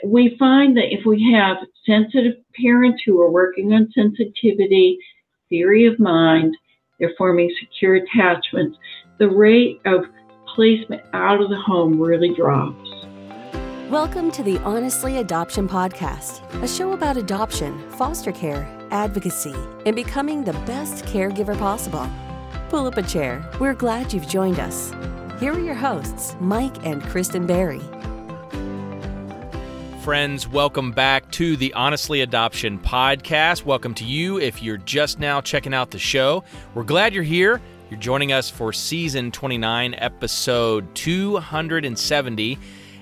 We find that if we have sensitive parents who are working on sensitivity, theory of mind, they're forming secure attachments, the rate of placement out of the home really drops. Welcome to the Honestly Adoption Podcast, a show about adoption, foster care, advocacy, and becoming the best caregiver possible. Pull up a chair. We're glad you've joined us. Here are your hosts, Mike and Kristen Berry. Friends, welcome back to the Honestly Adoption Podcast. Welcome to you if you're just now checking out the show. We're glad you're here. You're joining us for Season 29, Episode 270.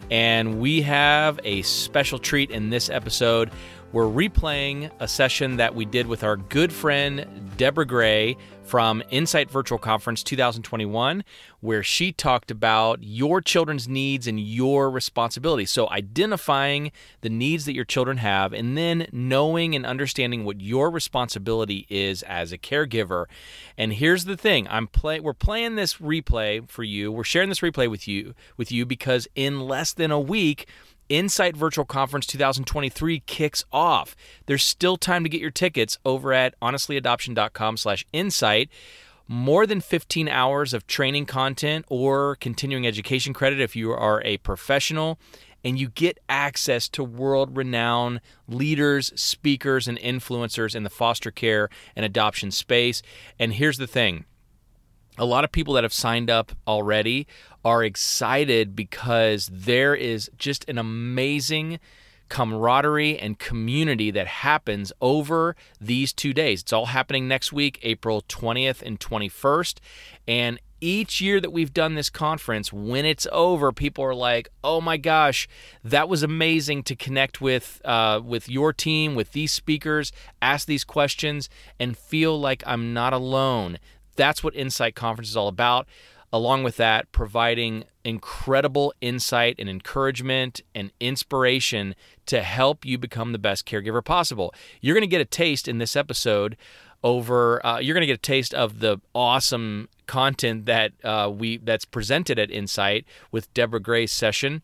And we have a special treat in this episode. We're replaying a session that we did with our good friend, Deborah Gray, from Insight Virtual Conference 2021, where she talked about your children's needs and your responsibilities. So identifying the needs that your children have, and then knowing and understanding what your responsibility is as a caregiver. And here's the thing, we're playing this replay for you. We're sharing this replay with you because in less than a week, Insight Virtual Conference 2023 kicks off. There's still time to get your tickets over at honestlyadoption.com/insight. More than 15 hours of training content or continuing education credit if you are a professional, and you get access to world-renowned leaders, speakers, and influencers in the foster care and adoption space. And here's the thing. A lot of people that have signed up already are excited because there is just an amazing camaraderie and community that happens over these 2 days. It's all happening next week, April 20th and 21st. And each year that we've done this conference, when it's over, people are like, oh my gosh, that was amazing to connect with your team, with these speakers, ask these questions, and feel like I'm not alone. That's what Insight Conference is all about. Along with that, providing incredible insight and encouragement and inspiration to help you become the best caregiver possible. You're going to get a taste in this episode you're going to get a taste of the awesome content that that's presented at Insight with Deborah Gray's session.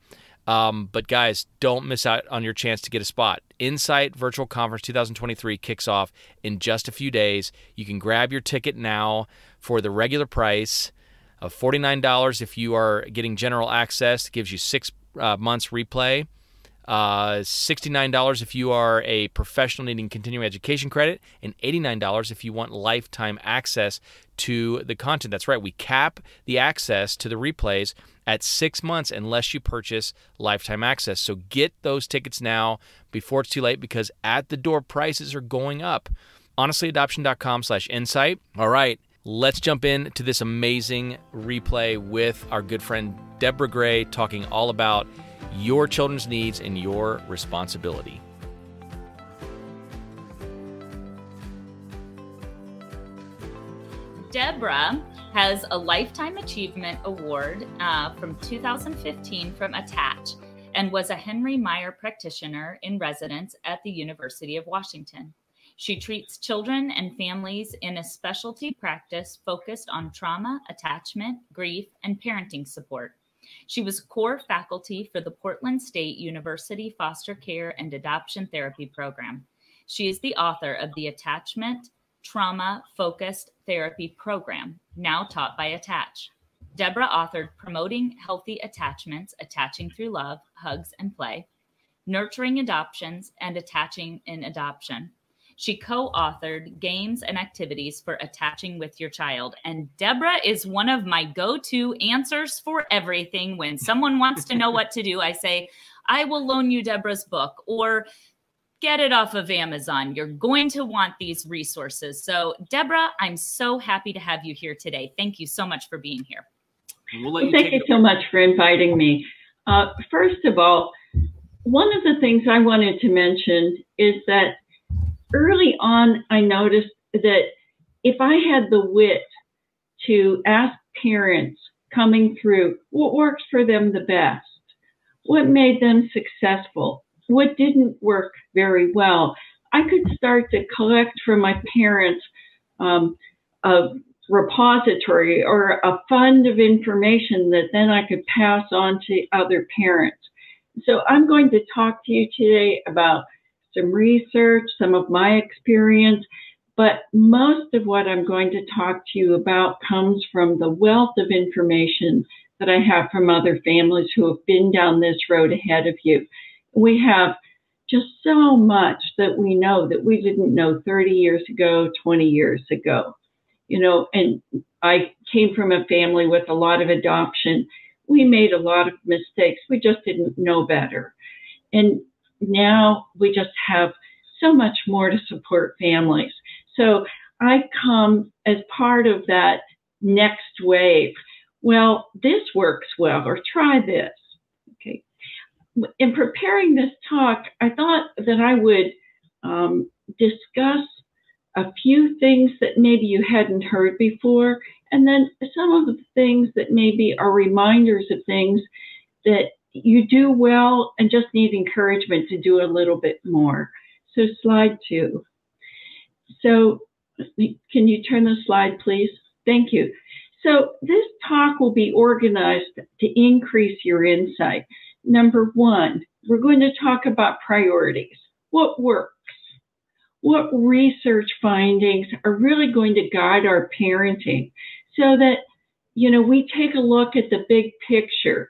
But guys, don't miss out on your chance to get a spot. Insight Virtual Conference 2023 kicks off in just a few days. You can grab your ticket now for the regular price of $49 if you are getting general access. It gives you 6 months replay. $69 if you are a professional needing continuing education credit, and $89 if you want lifetime access to the content. That's right, we cap the access to the replays at 6 months unless you purchase lifetime access. So get those tickets now before it's too late, because at the door prices are going up. honestlyadoption.com/insight. All right, let's jump into this amazing replay with our good friend Deborah Gray, talking all about your children's needs and your responsibility. Deborah has a Lifetime Achievement Award from 2015 from Attach, and was a Henry Meyer practitioner in residence at the University of Washington. She treats children and families in a specialty practice focused on trauma, attachment, grief, and parenting support. She was core faculty for the Portland State University Foster Care and Adoption Therapy Program. She is the author of the Attachment Trauma Focused Therapy Program, now taught by Attach. Deborah authored Promoting Healthy Attachments, Attaching Through Love, Hugs, and Play, Nurturing Adoptions, and Attaching in Adoption. She co-authored Games and Activities for Attaching with Your Child. And Deborah is one of my go-to answers for everything. When someone wants to know what to do, I say, I will loan you Deborah's book, or get it off of Amazon. You're going to want these resources. So Deborah, I'm so happy to have you here today. Thank you so much for being here. Thank you so much for inviting me. First of all, one of the things I wanted to mention is that early on, I noticed that if I had the wit to ask parents coming through what works for them the best, what made them successful, what didn't work very well, I could start to collect from my parents a repository or a fund of information that then I could pass on to other parents. So I'm going to talk to you today about some research, some of my experience, but most of what I'm going to talk to you about comes from the wealth of information that I have from other families who have been down this road ahead of you. We have just so much that we know that we didn't know 30 years ago, 20 years ago. And I came from a family with a lot of adoption. We made a lot of mistakes. We just didn't know better. And now we just have so much more to support families. So I come as part of that next wave. Well, this works well, or try this. Okay. In preparing this talk, I thought that I would discuss a few things that maybe you hadn't heard before, and then some of the things that maybe are reminders of things that you do well and just need encouragement to do a little bit more. So slide 2. So can you turn the slide, please? Thank you. So this talk will be organized to increase your insight. Number 1, we're going to talk about priorities. What works? What research findings are really going to guide our parenting so that, we take a look at the big picture.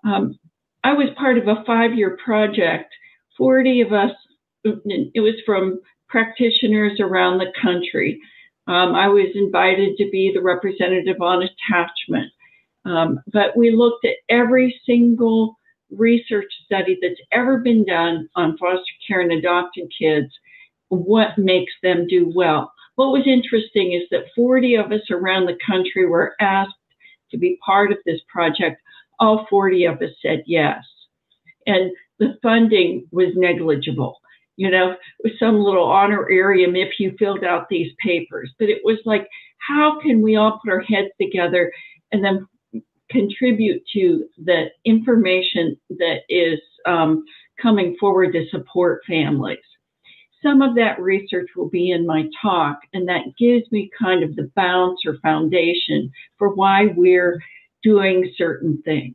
I was part of a 5-year project, 40 of us, it was from practitioners around the country. I was invited to be the representative on attachment. But we looked at every single research study that's ever been done on foster care and adopted kids, what makes them do well. What was interesting is that 40 of us around the country were asked to be part of this project. All 40 of us said yes. And the funding was negligible. With some little honorarium if you filled out these papers. But it was like, how can we all put our heads together and then contribute to the information that is coming forward to support families? Some of that research will be in my talk, and that gives me kind of the bounce or foundation for why we're doing certain things.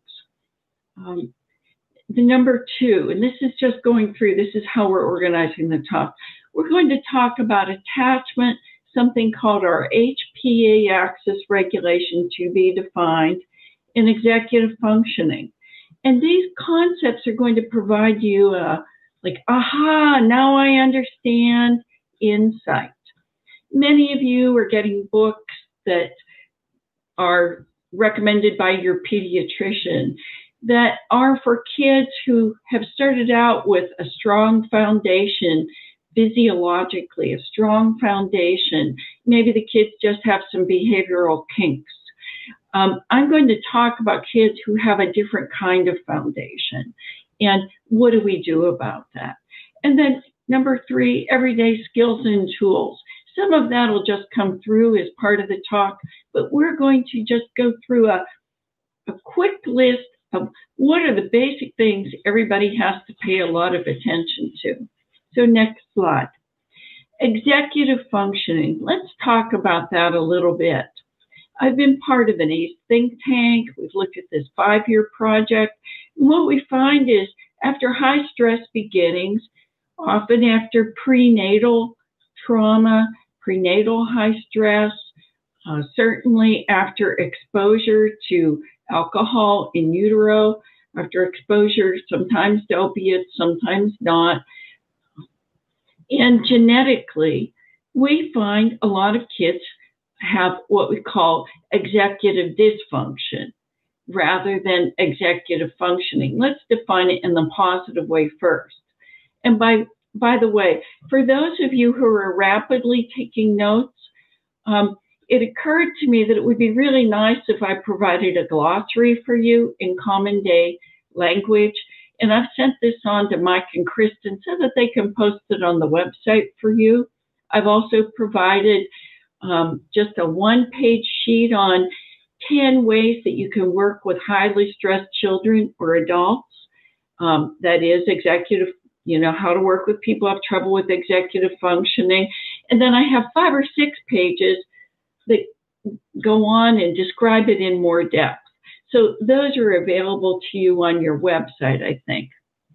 The number 2, and this is just going through, this is how we're organizing the talk. We're going to talk about attachment, something called our HPA axis regulation to be defined, and executive functioning. And these concepts are going to provide you aha, now I understand insight. Many of you are getting books that are recommended by your pediatrician that are for kids who have started out with a strong foundation physiologically, a strong foundation. Maybe the kids just have some behavioral kinks. I'm going to talk about kids who have a different kind of foundation. And what do we do about that? And then number 3, everyday skills and tools. Some of that will just come through as part of the talk, but we're going to just go through a quick list of what are the basic things everybody has to pay a lot of attention to. So next slide. Executive functioning. Let's talk about that a little bit. I've been part of an ACE think tank. We've looked at this 5-year project. And what we find is after high stress beginnings, often after prenatal trauma, prenatal high stress, certainly after exposure to alcohol in utero, after exposure sometimes to opiates, sometimes not. And genetically, we find a lot of kids have what we call executive dysfunction rather than executive functioning. Let's define it in the positive way first. And by the way, for those of you who are rapidly taking notes, it occurred to me that it would be really nice if I provided a glossary for you in common day language. And I've sent this on to Mike and Kristen so that they can post it on the website for you. I've also provided just a 1-page sheet on 10 ways that you can work with highly stressed children or adults. That is executive, how to work with people who have trouble with executive functioning. And then I have 5 or 6 pages that go on and describe it in more depth. So those are available to you on your website, I think.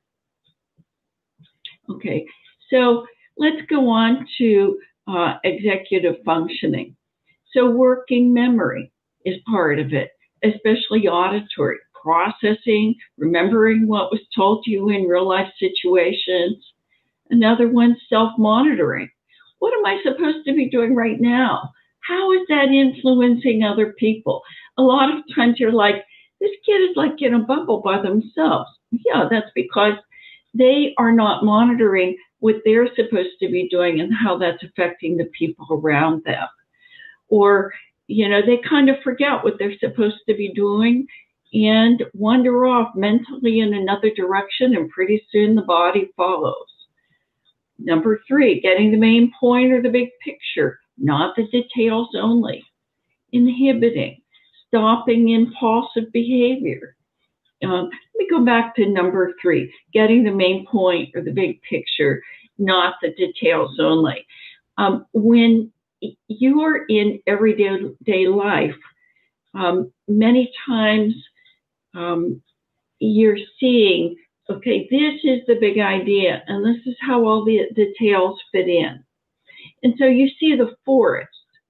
Okay, so let's go on to executive functioning. So working memory is part of it, especially auditory, processing, remembering what was told to you in real life situations. Another one, self-monitoring. What am I supposed to be doing right now? How is that influencing other people? A lot of times you're like, this kid is like in a bubble by themselves. Yeah, that's because they are not monitoring what they're supposed to be doing and how that's affecting the people around them. Or, they kind of forget what they're supposed to be doing and wander off mentally in another direction, and pretty soon the body follows. Number 3, getting the main point or the big picture, not the details only. Inhibiting, stopping impulsive behavior. Let me go back to number 3, getting the main point or the big picture, not the details only. When you're in everyday life, many times you're seeing, okay, this is the big idea, and this is how all the details fit in. And so you see the forest.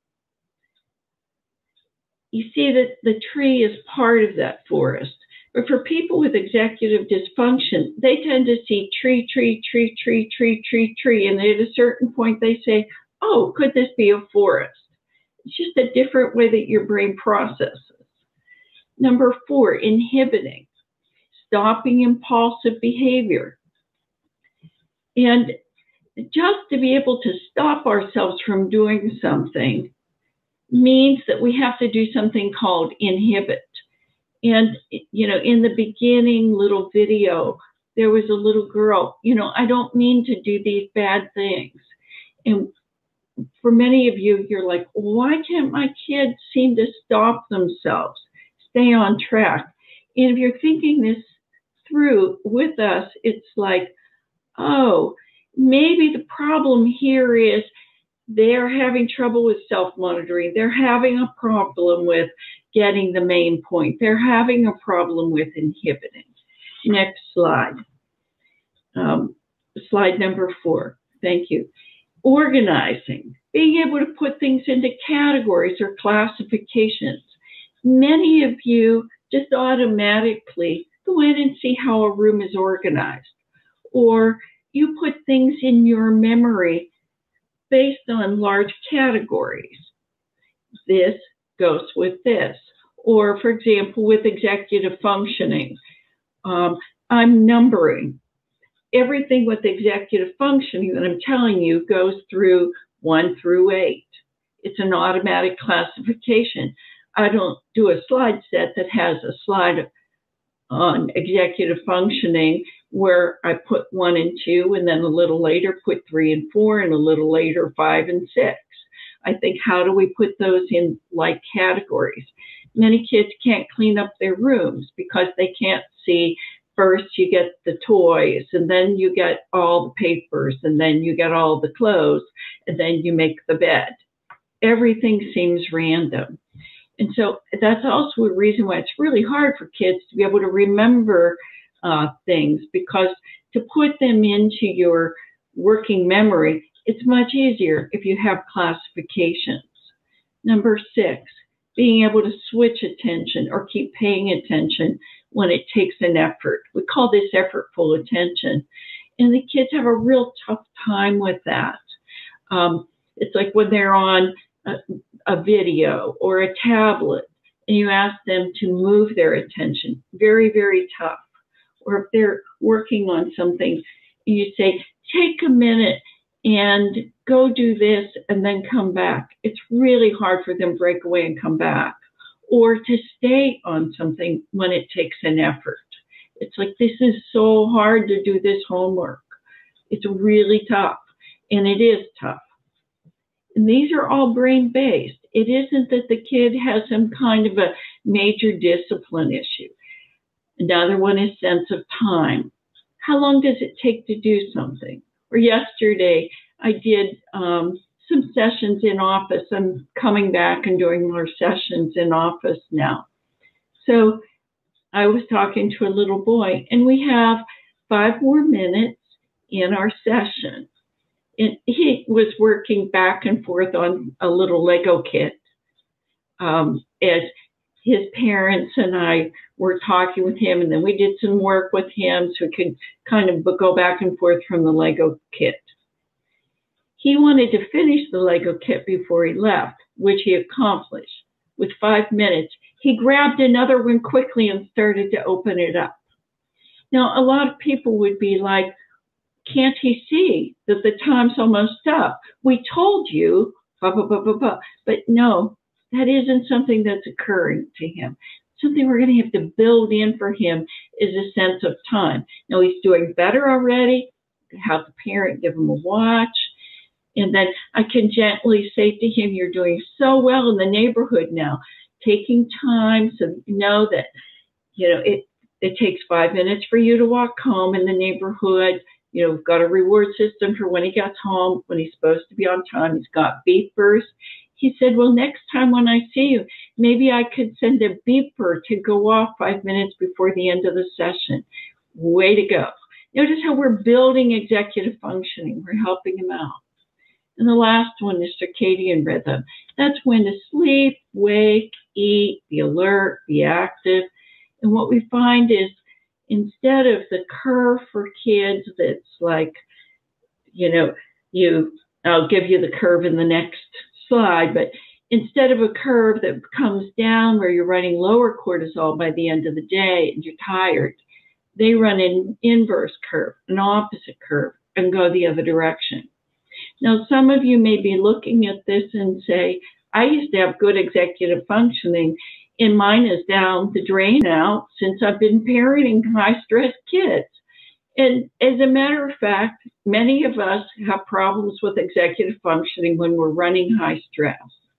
You see that the tree is part of that forest. But for people with executive dysfunction, they tend to see tree, and at a certain point they say, oh, could this be a forest? It's just a different way that your brain processes. Number 4, inhibiting, stopping impulsive behavior. And just to be able to stop ourselves from doing something means that we have to do something called inhibit. And, in the beginning little video, there was a little girl, I don't mean to do these bad things. And for many of you, you're like, why can't my kids seem to stop themselves, stay on track? And if you're thinking this through with us, it's like, oh, maybe the problem here is they're having trouble with self-monitoring. They're having a problem with getting the main point. They're having a problem with inhibiting. Next slide. Slide number 4. Thank you. Organizing, being able to put things into categories or classifications. Many of you just automatically go in and see how a room is organized, or you put things in your memory based on large categories. This goes with this. Or, for example, with executive functioning, I'm numbering. Everything with executive functioning that I'm telling you goes through 1 through 8. It's an automatic classification. I don't do a slide set that has a slide on executive functioning where I put 1 and 2, and then a little later put 3 and 4, and a little later 5 and 6. I think, how do we put those in like categories? Many kids can't clean up their rooms because they can't see. First, you get the toys, and then you get all the papers, and then you get all the clothes, and then you make the bed. Everything seems random. And so that's also a reason why it's really hard for kids to be able to remember things, because to put them into your working memory, it's much easier if you have classifications. Number 6, being able to switch attention or keep paying attention when it takes an effort. We call this effortful attention. And the kids have a real tough time with that. It's like when they're on a video or a tablet and you ask them to move their attention. Very, very tough. Or if they're working on something, you say, take a minute and go do this and then come back. It's really hard for them to break away and come back. Or to stay on something when it takes an effort. It's like, this is so hard to do this homework. It's really tough, and it is tough. And these are all brain-based. It isn't that the kid has some kind of a major discipline issue. Another one is sense of time. How long does it take to do something? Or yesterday, I did some sessions in office. I'm coming back and doing more sessions in office now. So I was talking to a little boy, and we have 5 more minutes, in our session. And he was working back and forth on a little Lego kit as his parents and I were talking with him, and then we did some work with him so we could kind of go back and forth from the Lego kit. He wanted to finish the Lego kit before he left, which he accomplished. With 5 minutes, he grabbed another one quickly and started to open it up. Now, a lot of people would be like, can't he see that the time's almost up? We told you, blah, blah, blah, blah, blah. But no, that isn't something that's occurring to him. Something we're going to have to build in for him is a sense of time. Now, he's doing better already. Have the parent give him a watch. And then I can gently say to him, you're doing so well in the neighborhood now, taking time so you know that, it takes 5 minutes for you to walk home in the neighborhood. We've got a reward system for when he gets home, when he's supposed to be on time. He's got beepers. He said, well, next time when I see you, maybe I could send a beeper to go off 5 minutes before the end of the session. Way to go. Notice how we're building executive functioning. We're helping him out. And the last one is circadian rhythm. That's when to sleep, wake, eat, be alert, be active. And what we find is instead of the curve for kids that's like, I'll give you the curve in the next slide, but instead of a curve that comes down where you're running lower cortisol by the end of the day and you're tired, they run an inverse curve, an opposite curve, and go the other direction. Now, some of you may be looking at this and say, I used to have good executive functioning, and mine is down the drain now since I've been parenting high-stress kids. And as a matter of fact, many of us have problems with executive functioning when we're running high stress.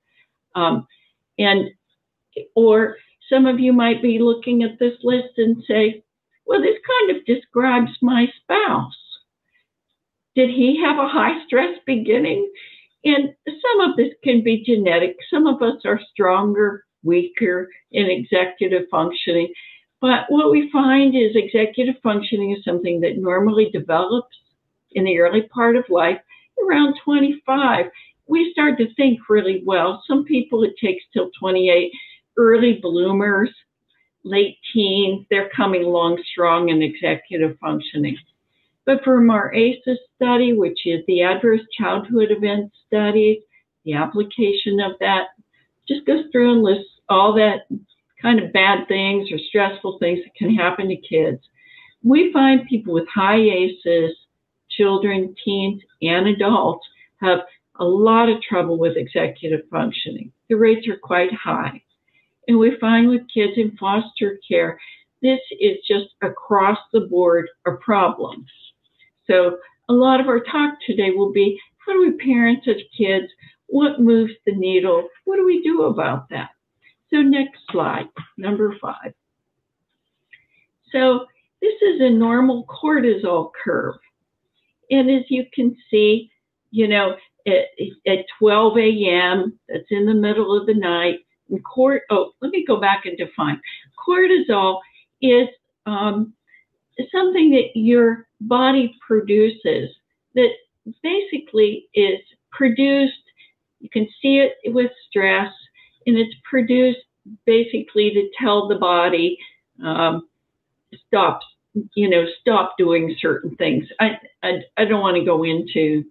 Or some of you might be looking at this list and say, well, this kind of describes my spouse. Did he have a high stress beginning? And some of this can be genetic. Some of us are stronger, weaker in executive functioning. But what we find is executive functioning is something that normally develops in the early part of life. Around 25, we start to think really well. Some people it takes till 28. Early bloomers, late teens, they're coming along strong in executive functioning. But from our ACEs study, which is the Adverse Childhood Event Study, the application of that just goes through and lists all that kind of bad things or stressful things that can happen to kids. We find people with high ACEs, children, teens, and adults, have a lot of trouble with executive functioning. The rates are quite high. And we find with kids in foster care, this is just across the board a problem. So a lot of our talk today will be, how do we parent such kids? What moves the needle? What do we do about that? So next slide, number 5. So this is a normal cortisol curve. And as you can see, at 12 a.m., that's in the middle of the night. And let me go back and define. Cortisol is something that your body produces that basically is produced, you can see it with stress, and it's produced basically to tell the body stop doing certain things. I don't want to go into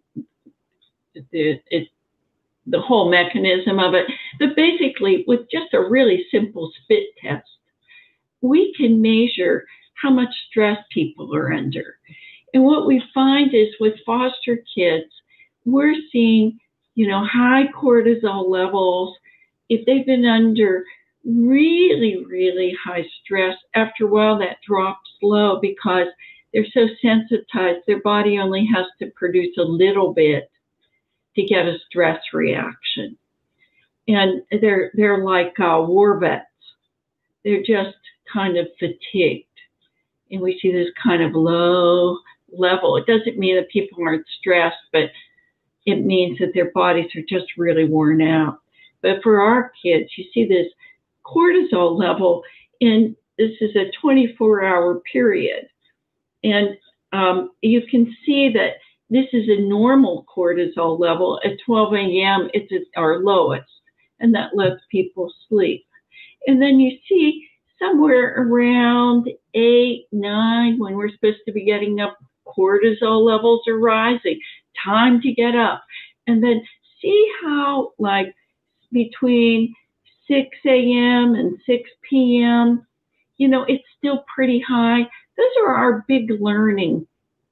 the whole mechanism of it, but basically with just a really simple spit test, we can measure how much stress people are under. And what we find is with foster kids, we're seeing, high cortisol levels. If they've been under really, really high stress, after a while that drops low because they're so sensitized, their body only has to produce a little bit to get a stress reaction. And they're like war vets. They're just kind of fatigued. And we see this kind of low level. It doesn't mean that people aren't stressed, but it means that their bodies are just really worn out. But for our kids, you see this cortisol level, and this is a 24-hour period. And you can see that this is a normal cortisol level. At 12 a.m., it's at our lowest, and that lets people sleep. And then you see somewhere around 8, 9, when we're supposed to be getting up, cortisol levels are rising. Time to get up. And then see how, like, between 6 a.m. and 6 p.m., you know, it's still pretty high. Those are our big learning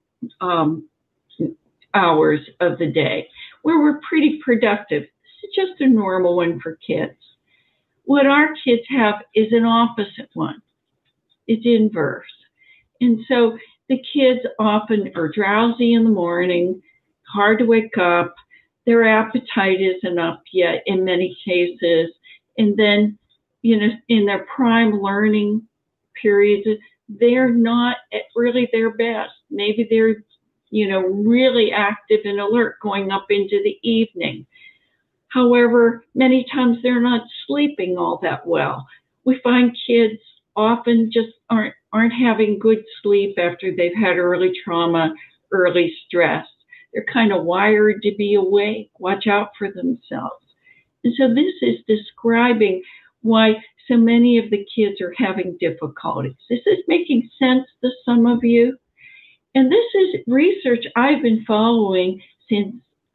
hours of the day, where we're pretty productive. It's just a normal one for kids. What our kids have is an opposite one. It's inverse. And so the kids often are drowsy in the morning, hard to wake up, their appetite isn't up yet in many cases, and then, you know, in their prime learning periods, they're not at really their best. Maybe they're, you know, really active and alert going up into the evening. However, many times they're not sleeping all that well. We find kids often just aren't having good sleep after they've had early trauma, early stress. They're kind of wired to be awake, watch out for themselves. And so this is describing why so many of the kids are having difficulties. This is making sense to some of you. And this is research I've been following since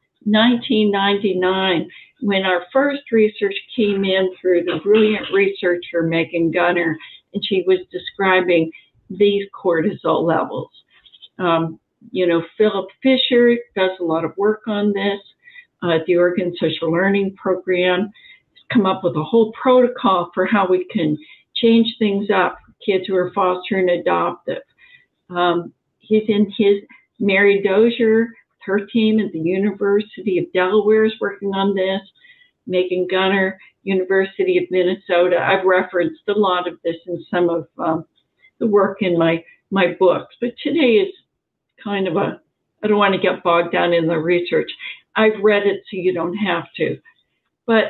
1999, when our first research came in through the brilliant researcher Megan Gunner, and she was describing these cortisol levels. You know, Philip Fisher does a lot of work on this. The Oregon Social Learning Program has come up with a whole protocol for how we can change things up for kids who are foster and adoptive. He's in his, Mary Dozier, her team at the University of Delaware is working on this. Megan Gunner, University of Minnesota. I've referenced a lot of this in some of the work in my books, but today is kind of I don't want to get bogged down in the research. I've read it so you don't have to. But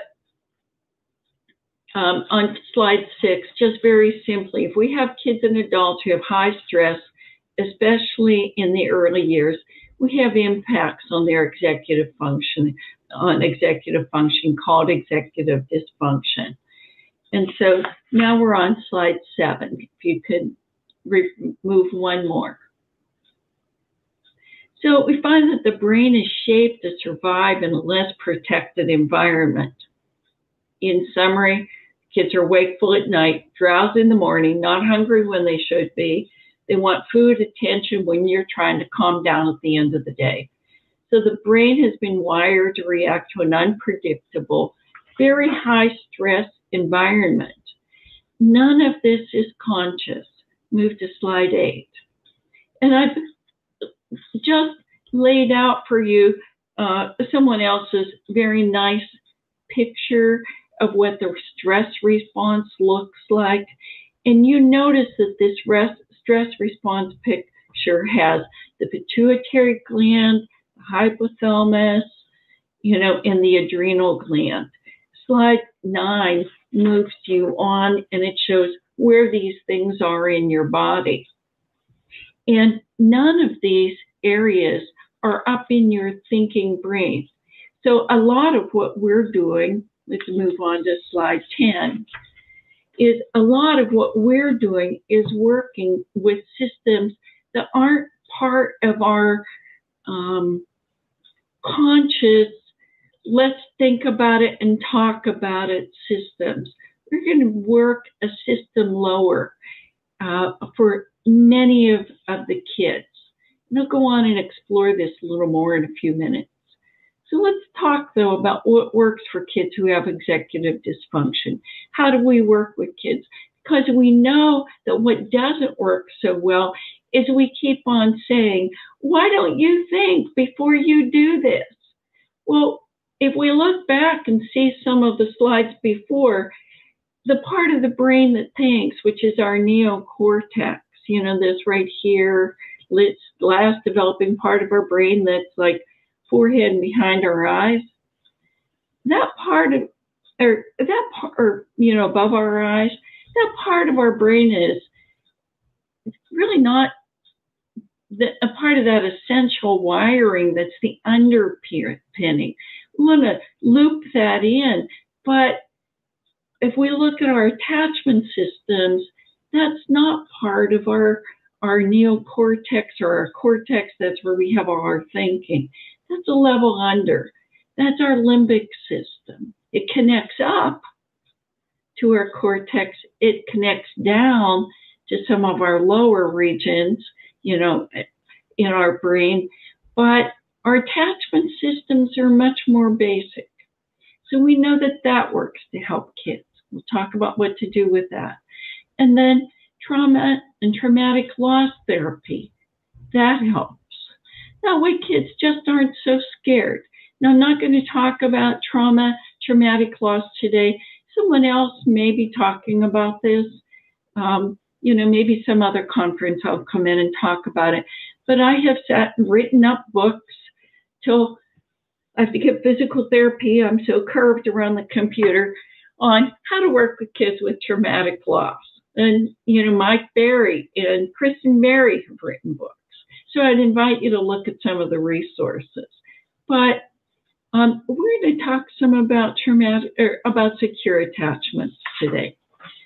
on slide 6, just very simply, if we have kids and adults who have high stress, especially in the early years, we have impacts on their executive function called executive dysfunction. And so now we're on slide 7. If you could remove one more. So we find that the brain is shaped to survive in a less protected environment. In summary, kids are wakeful at night, drowsy in the morning, not hungry when they should be. They want food, attention when you're trying to calm down at the end of the day. So the brain has been wired to react to an unpredictable, very high stress environment. None of this is conscious. Move to slide 8. And I've just laid out for you someone else's very nice picture of what the stress response looks like. And you notice that this stress response picture has the pituitary gland, the hypothalamus, you know, and the adrenal gland. Slide 9 moves you on, and it shows where these things are in your body. And none of these areas are up in your thinking brain. So a lot of what we're doing, let's move on to slide 10, is a lot of what we're doing is working with systems that aren't part of our conscious, let's think about it and talk about it systems. We're going to work a system lower for many of the kids. And I'll go on and explore this a little more in a few minutes. So let's talk, though, about what works for kids who have executive dysfunction. How do we work with kids? Because we know that what doesn't work so well is we keep on saying, why don't you think before you do this? Well, if we look back and see some of the slides before, the part of the brain that thinks, which is our neocortex, you know, this right here, last developing part of our brain that's like forehead and behind our eyes, that part of, or you know, above our eyes, that part of our brain is really not a part of that essential wiring that's the underpinning. We want to loop that in. But if we look at our attachment systems, that's not part of our neocortex or our cortex. That's where we have all our thinking. That's a level under. That's our limbic system. It connects up to our cortex. It connects down to some of our lower regions, in our brain. But our attachment systems are much more basic. So we know that works to help kids. We'll talk about what to do with that. And then trauma and traumatic loss therapy, that helps. That way kids just aren't so scared. Now, I'm not going to talk about traumatic loss today. Someone else may be talking about this. Maybe some other conference I'll come in and talk about it. But I have sat and written up books till I have to get physical therapy. I'm so curved around the computer on how to work with kids with traumatic loss. And, Mike Berry and Kristen Berry have written books. So I'd invite you to look at some of the resources. But we're going to talk some about about secure attachments today.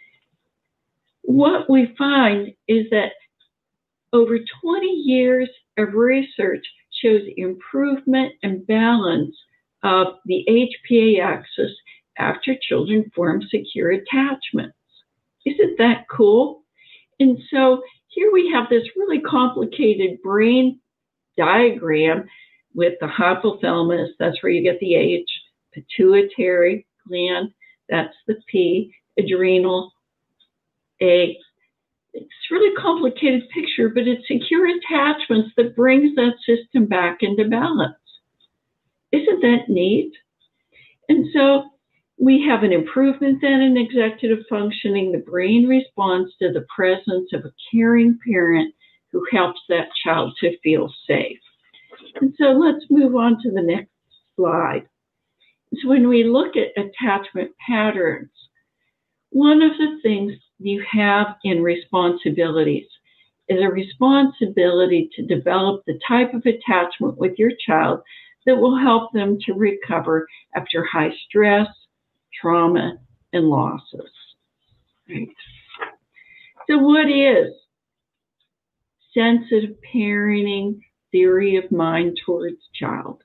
What we find is that over 20 years of research shows improvement and balance of the HPA axis after children form secure attachments. Isn't that cool? And so here we have this really complicated brain diagram with the hypothalamus, that's where you get the H, pituitary gland, that's the P, adrenal, A. It's a really complicated picture, but it's secure attachments that brings that system back into balance. Isn't that neat? And so we have an improvement then in executive functioning. The brain responds to the presence of a caring parent who helps that child to feel safe. And so let's move on to the next slide. So when we look at attachment patterns, one of the things you have in responsibilities is a responsibility to develop the type of attachment with your child that will help them to recover after high stress, trauma, and losses. Right. So what is sensitive parenting theory of mind towards child?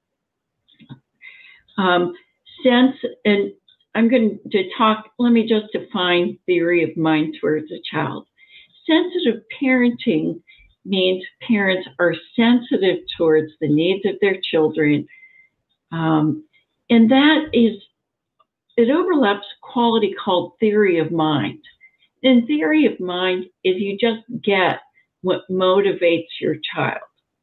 And I'm going to talk, let me just define theory of mind towards a child. Sensitive parenting means parents are sensitive towards the needs of their children. And that is, it overlaps quality called theory of mind. And theory of mind is you just get what motivates your child.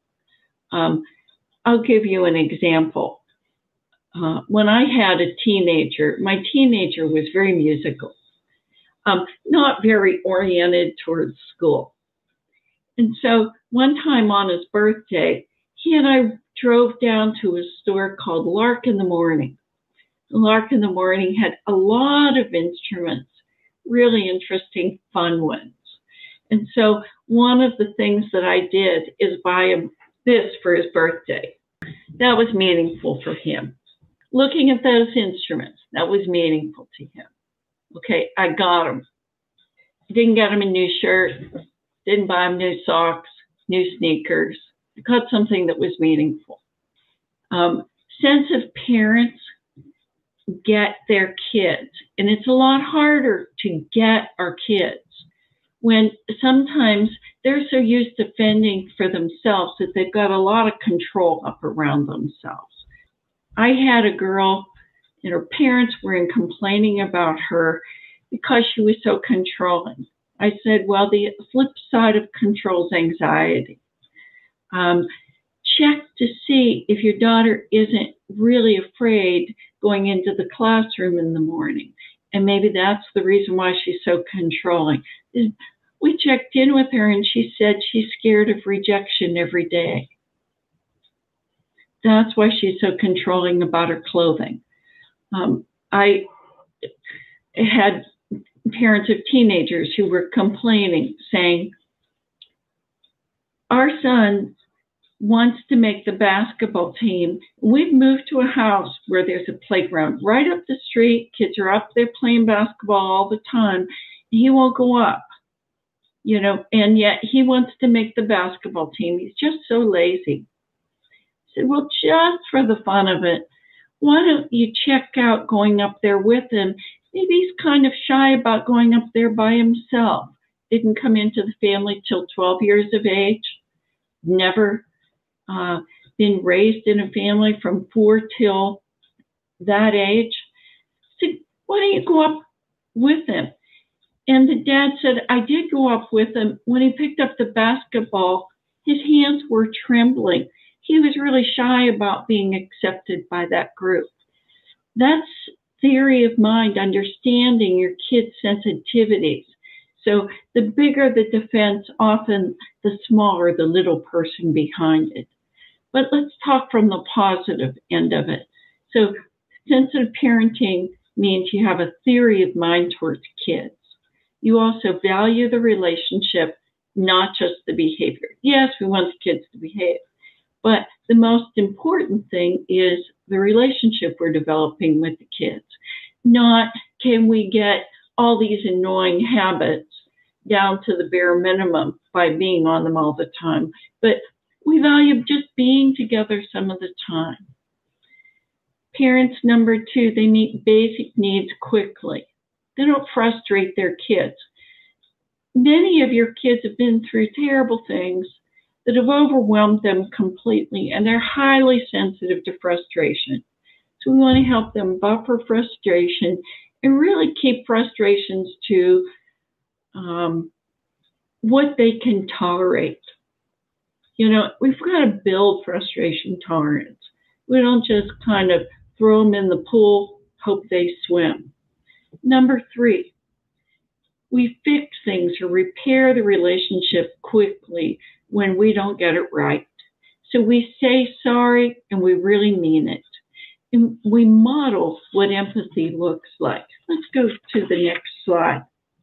I'll give you an example. When I had a teenager, my teenager was very musical, not very oriented towards school. And so one time on his birthday, he and I drove down to a store called Lark in the Morning. Lark in the Morning had a lot of instruments, really interesting, fun ones. And so one of the things that I did is buy him this for his birthday. That was meaningful for him. Looking at those instruments, that was meaningful to him. Okay, I got him. Didn't get him a new shirt, didn't buy him new socks, new sneakers. I got something that was meaningful. Sensitive parents get their kids, and it's a lot harder to get our kids when sometimes they're so used to fending for themselves that they've got a lot of control up around themselves. I had a girl, and her parents were complaining about her because she was so controlling. I said, well, the flip side of control is anxiety. Check to see if your daughter isn't really afraid going into the classroom in the morning. And maybe that's the reason why she's so controlling. We checked in with her and she said she's scared of rejection every day. That's why she's so controlling about her clothing. I had parents of teenagers who were complaining, saying, our son wants to make the basketball team. We've moved to a house where there's a playground right up the street. Kids are up there playing basketball all the time. He won't go up, and yet he wants to make the basketball team. He's just so lazy. I said, well, just for the fun of it, why don't you check out going up there with him? Maybe he's kind of shy about going up there by himself. Didn't come into the family till 12 years of age. Never been raised in a family from 4 till that age. I said, why don't you go up with him? And the dad said, I did go up with him. When he picked up the basketball, his hands were trembling. He was really shy about being accepted by that group. That's theory of mind, understanding your kid's sensitivities. So the bigger the defense, often the smaller the little person behind it. But let's talk from the positive end of it. So sensitive parenting means you have a theory of mind towards kids. You also value the relationship, not just the behavior. Yes, we want the kids to behave, but the most important thing is the relationship we're developing with the kids. Not can we get all these annoying habits down to the bare minimum by being on them all the time, but we value just being together some of the time. Parents, number 2, they meet basic needs quickly. They don't frustrate their kids. Many of your kids have been through terrible things that have overwhelmed them completely, and they're highly sensitive to frustration. So we want to help them buffer frustration and really keep frustrations to what they can tolerate. We've got to build frustration tolerance. We don't just kind of throw them in the pool, hope they swim. Number 3, we fix things or repair the relationship quickly when we don't get it right. So we say sorry and we really mean it. And we model what empathy looks like. Let's go to the next slide.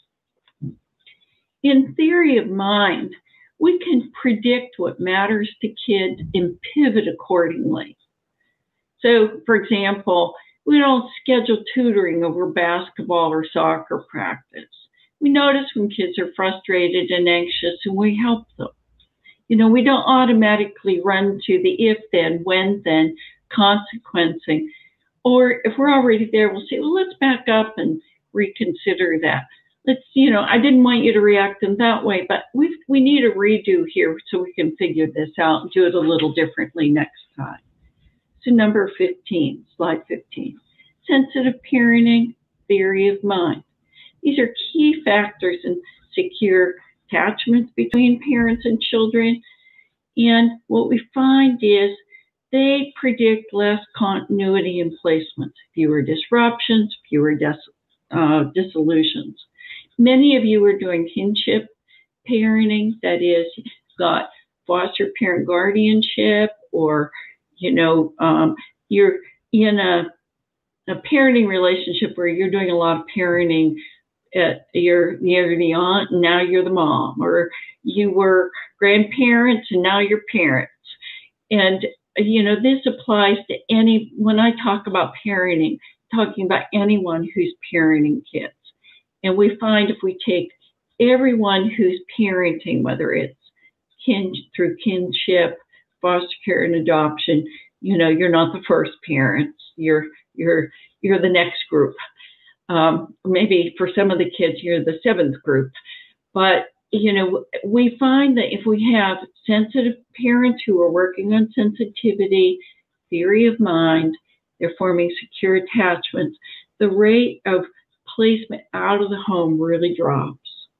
In theory of mind, we can predict what matters to kids and pivot accordingly. So, for example, we don't schedule tutoring over basketball or soccer practice. We notice when kids are frustrated and anxious and we help them. We don't automatically run to the if then, when then, consequencing. Or if we're already there, we'll say, well, let's back up and reconsider that. I didn't want you to react in that way, but we need a redo here so we can figure this out and do it a little differently next time. So number 15, slide 15, sensitive parenting, theory of mind. These are key factors in secure attachments between parents and children. And what we find is they predict less continuity in placements, fewer disruptions, fewer dissolutions. Many of you are doing kinship parenting, that is, got foster parent guardianship, or you're in a parenting relationship where you're doing a lot of parenting. You're the aunt and now you're the mom, or you were grandparents and now you're parents. And this applies to when I talk about parenting, talking about anyone who's parenting kids. And we find if we take everyone who's parenting, whether it's through kinship, foster care, and adoption, you're not the first parents. You're the next group. Maybe for some of the kids, you're the 7th group. But, we find that if we have sensitive parents who are working on sensitivity, theory of mind, they're forming secure attachments, the rate of placement out of the home really drops.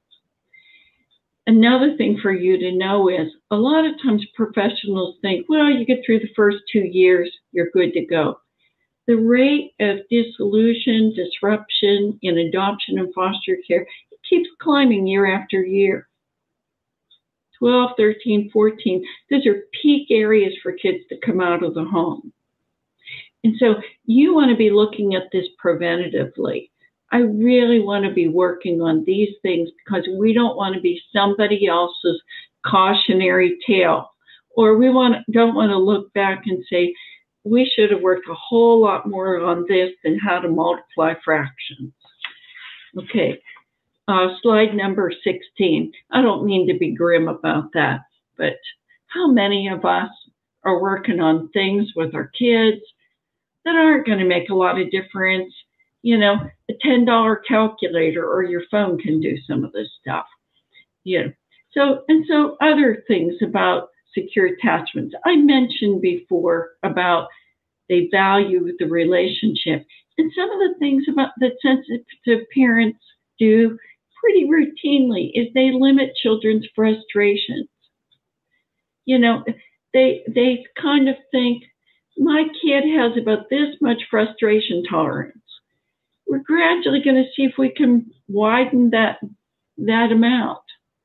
Another thing for you to know is a lot of times professionals think, well, you get through the first 2 years, you're good to go. The rate of dissolution, disruption in adoption and foster care, it keeps climbing year after year. 12, 13, 14, those are peak areas for kids to come out of the home. And so you want to be looking at this preventatively. I really want to be working on these things because we don't want to be somebody else's cautionary tale, or we don't want to look back and say, we should have worked a whole lot more on this than how to multiply fractions. Okay, slide number 16. I don't mean to be grim about that, but how many of us are working on things with our kids that aren't going to make a lot of difference? You know, a $10 calculator or your phone can do some of this stuff. Yeah. So other things about secure attachments. I mentioned before about they value the relationship. And some of the things about that sensitive parents do pretty routinely is they limit children's frustrations. You know, they kind of think, my kid has about this much frustration tolerance. We're gradually going to see if we can widen that amount.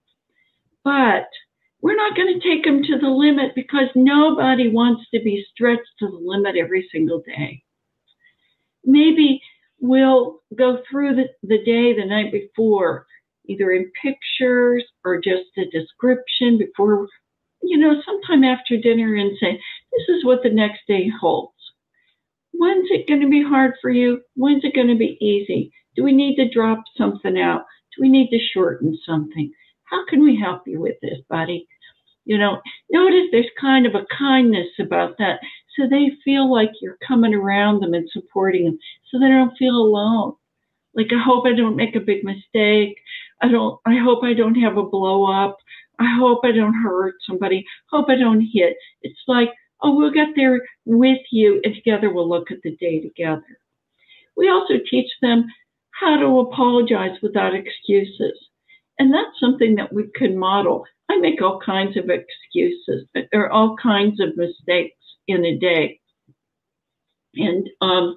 But we're not going to take them to the limit, because nobody wants to be stretched to the limit every single day. Maybe we'll go through the day the night before, either in pictures or just a description before, you know, sometime after dinner, and say, this is what the next day holds. When's it going to be hard for you? When's it going to be easy? Do we need to drop something out? Do we need to shorten something? How can we help you with this, buddy? You know, notice there's kind of a kindness about that, so they feel like you're coming around them and supporting them, so they don't feel alone. Like, I hope I don't make a big mistake. I hope I don't have a blow up. I hope I don't hurt somebody. Hope I don't hit. It's like, oh, we'll get there with you, and together we'll look at the day together. We also teach them how to apologize without excuses. And that's something that we can model. I make all kinds of excuses or all kinds of mistakes in a day. And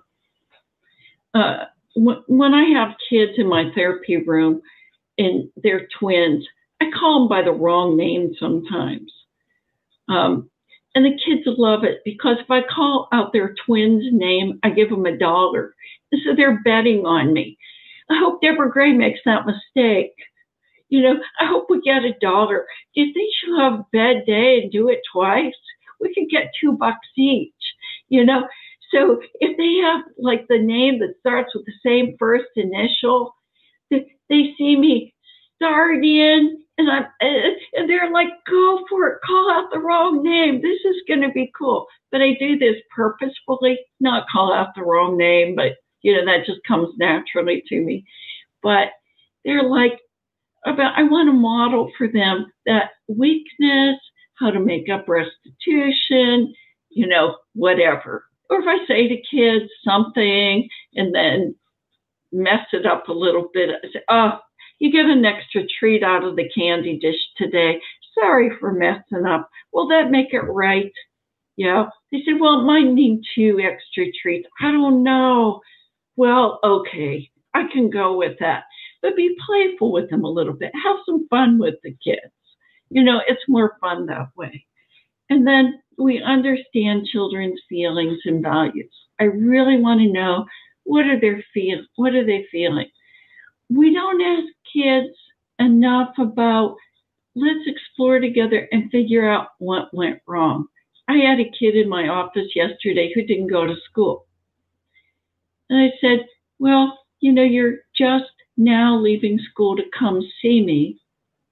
when I have kids in my therapy room and they're twins, I call them by the wrong name sometimes. And the kids love it, because if I call out their twin's name, I give them $1. And so they're betting on me. I hope Deborah Gray makes that mistake. You know, I hope we get $1. Do you think she'll have a bad day and do it twice? We could get $2 each, you know? So if they have like the name that starts with the same first initial, they see me start in, and they're like, go for it, call out the wrong name. This is going to be cool. But I do this purposefully, not call out the wrong name, but, you know, that just comes naturally to me. But they're like, I want to model for them that weakness, how to make up restitution, you know, whatever. Or if I say to kids something and then mess it up a little bit, I say, oh, you get an extra treat out of the candy dish today. Sorry for messing up. Will that make it right? Yeah. They said, well, it might need 2 extra treats. I don't know. Well, okay, I can go with that. But be playful with them a little bit. Have some fun with the kids. You know, it's more fun that way. And then we understand children's feelings and values. I really want to know, what are they feeling? We don't ask kids enough about, let's explore together and figure out what went wrong. I had a kid in my office yesterday who didn't go to school. And I said, well, you know, you're just now leaving school to come see me.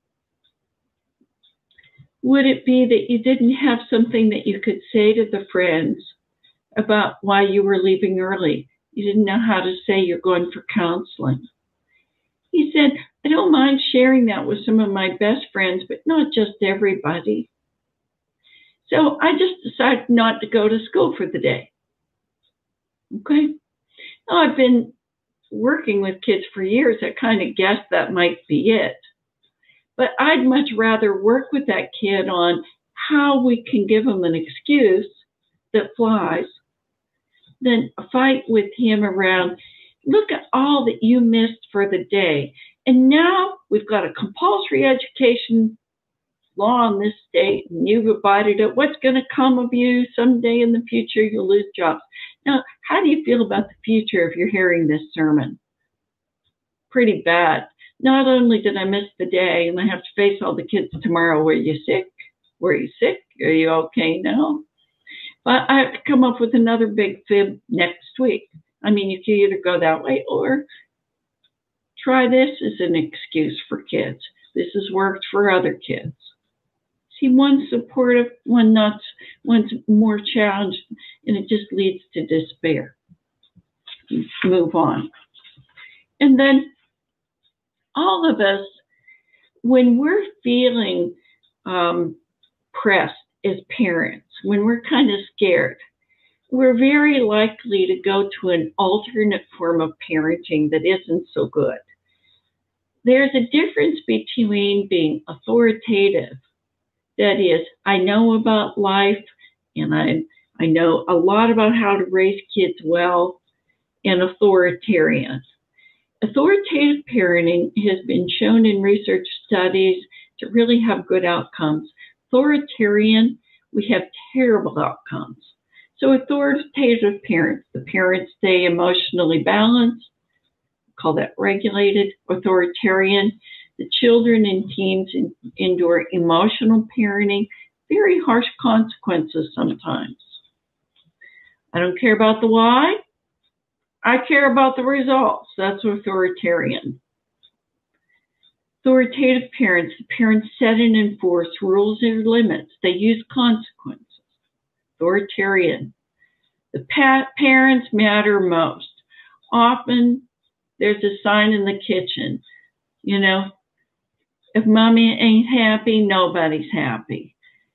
Would it be that you didn't have something that you could say to the friends about why you were leaving early? You didn't know how to say you're going for counseling. He said, I don't mind sharing that with some of my best friends, but not just everybody. So I just decided not to go to school for the day. Okay. Now, I've been working with kids for years. I kind of guessed that might be it. But I'd much rather work with that kid on how we can give him an excuse that flies than fight with him around, look at all that you missed for the day. And now we've got a compulsory education law in this state, and you've abided it. What's going to come of you someday in the future? You'll lose jobs. Now, how do you feel about the future if you're hearing this sermon? Pretty bad. not only did I miss the day and I have to face all the kids tomorrow, were you sick? Were you sick? Are you okay now? But I have to come up with another big fib next week. I mean, you can either go that way or try this as an excuse for kids. This has worked for other kids. See, one's supportive, one's more challenged, and it just leads to despair. Move on. And then all of us, when we're feeling pressed as parents, when we're kind of scared, we're very likely to go to an alternate form of parenting that isn't so good. There's a difference between being authoritative, that is, I know about life and I know a lot about how to raise kids well, and authoritarian. Authoritative parenting has been shown in research studies to really have good outcomes. Authoritarian, we have terrible outcomes. So authoritative parents, the parents stay emotionally balanced, call that regulated. Authoritarian, the children and teens endure emotional parenting, very harsh consequences sometimes. I don't care about the why. I care about the results. That's authoritarian. Authoritative parents, the parents set and enforce rules and limits. They use consequences. Authoritarian. The parents matter most. Often there's a sign in the kitchen, you know, if mommy ain't happy, nobody's happy.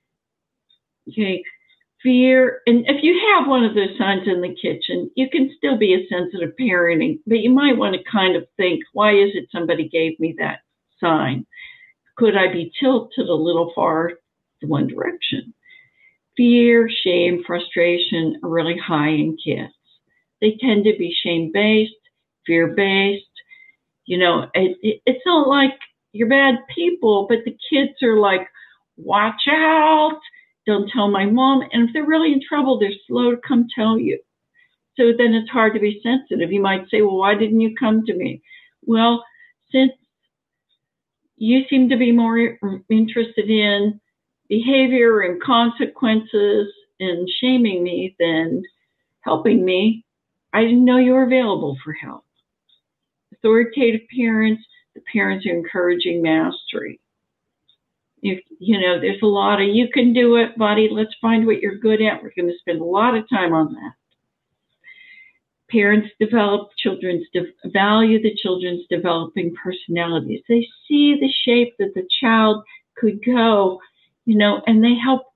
Okay. Fear, and if you have one of those signs in the kitchen, you can still be a sensitive parenting, but you might want to kind of think, why is it somebody gave me that sign? Could I be tilted a little far to one direction? Fear, shame, frustration are really high in kids. They tend to be shame-based, fear-based. You know, it's not like you're bad people, but the kids are like, watch out. Don't tell my mom. And if they're really in trouble, they're slow to come tell you. So then it's hard to be sensitive. You might say, well, why didn't you come to me? Well, since you seem to be more interested in behavior and consequences and shaming me than helping me, I didn't know you were available for help. Authoritative parents, the parents are encouraging mastery. If, you know, there's a lot of, you can do it, buddy. Let's find what you're good at. We're going to spend a lot of time on that. Parents value the children's developing personalities. They see the shape that the child could go, you know, and they help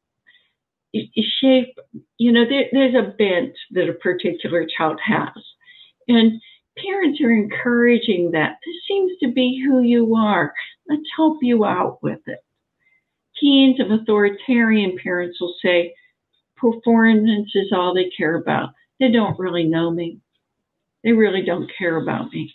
shape, you know, there's a bent that a particular child has. And parents are encouraging that. This seems to be who you are. Let's help you out with it. Teens of authoritarian parents will say, performance is all they care about. They don't really know me. They really don't care about me.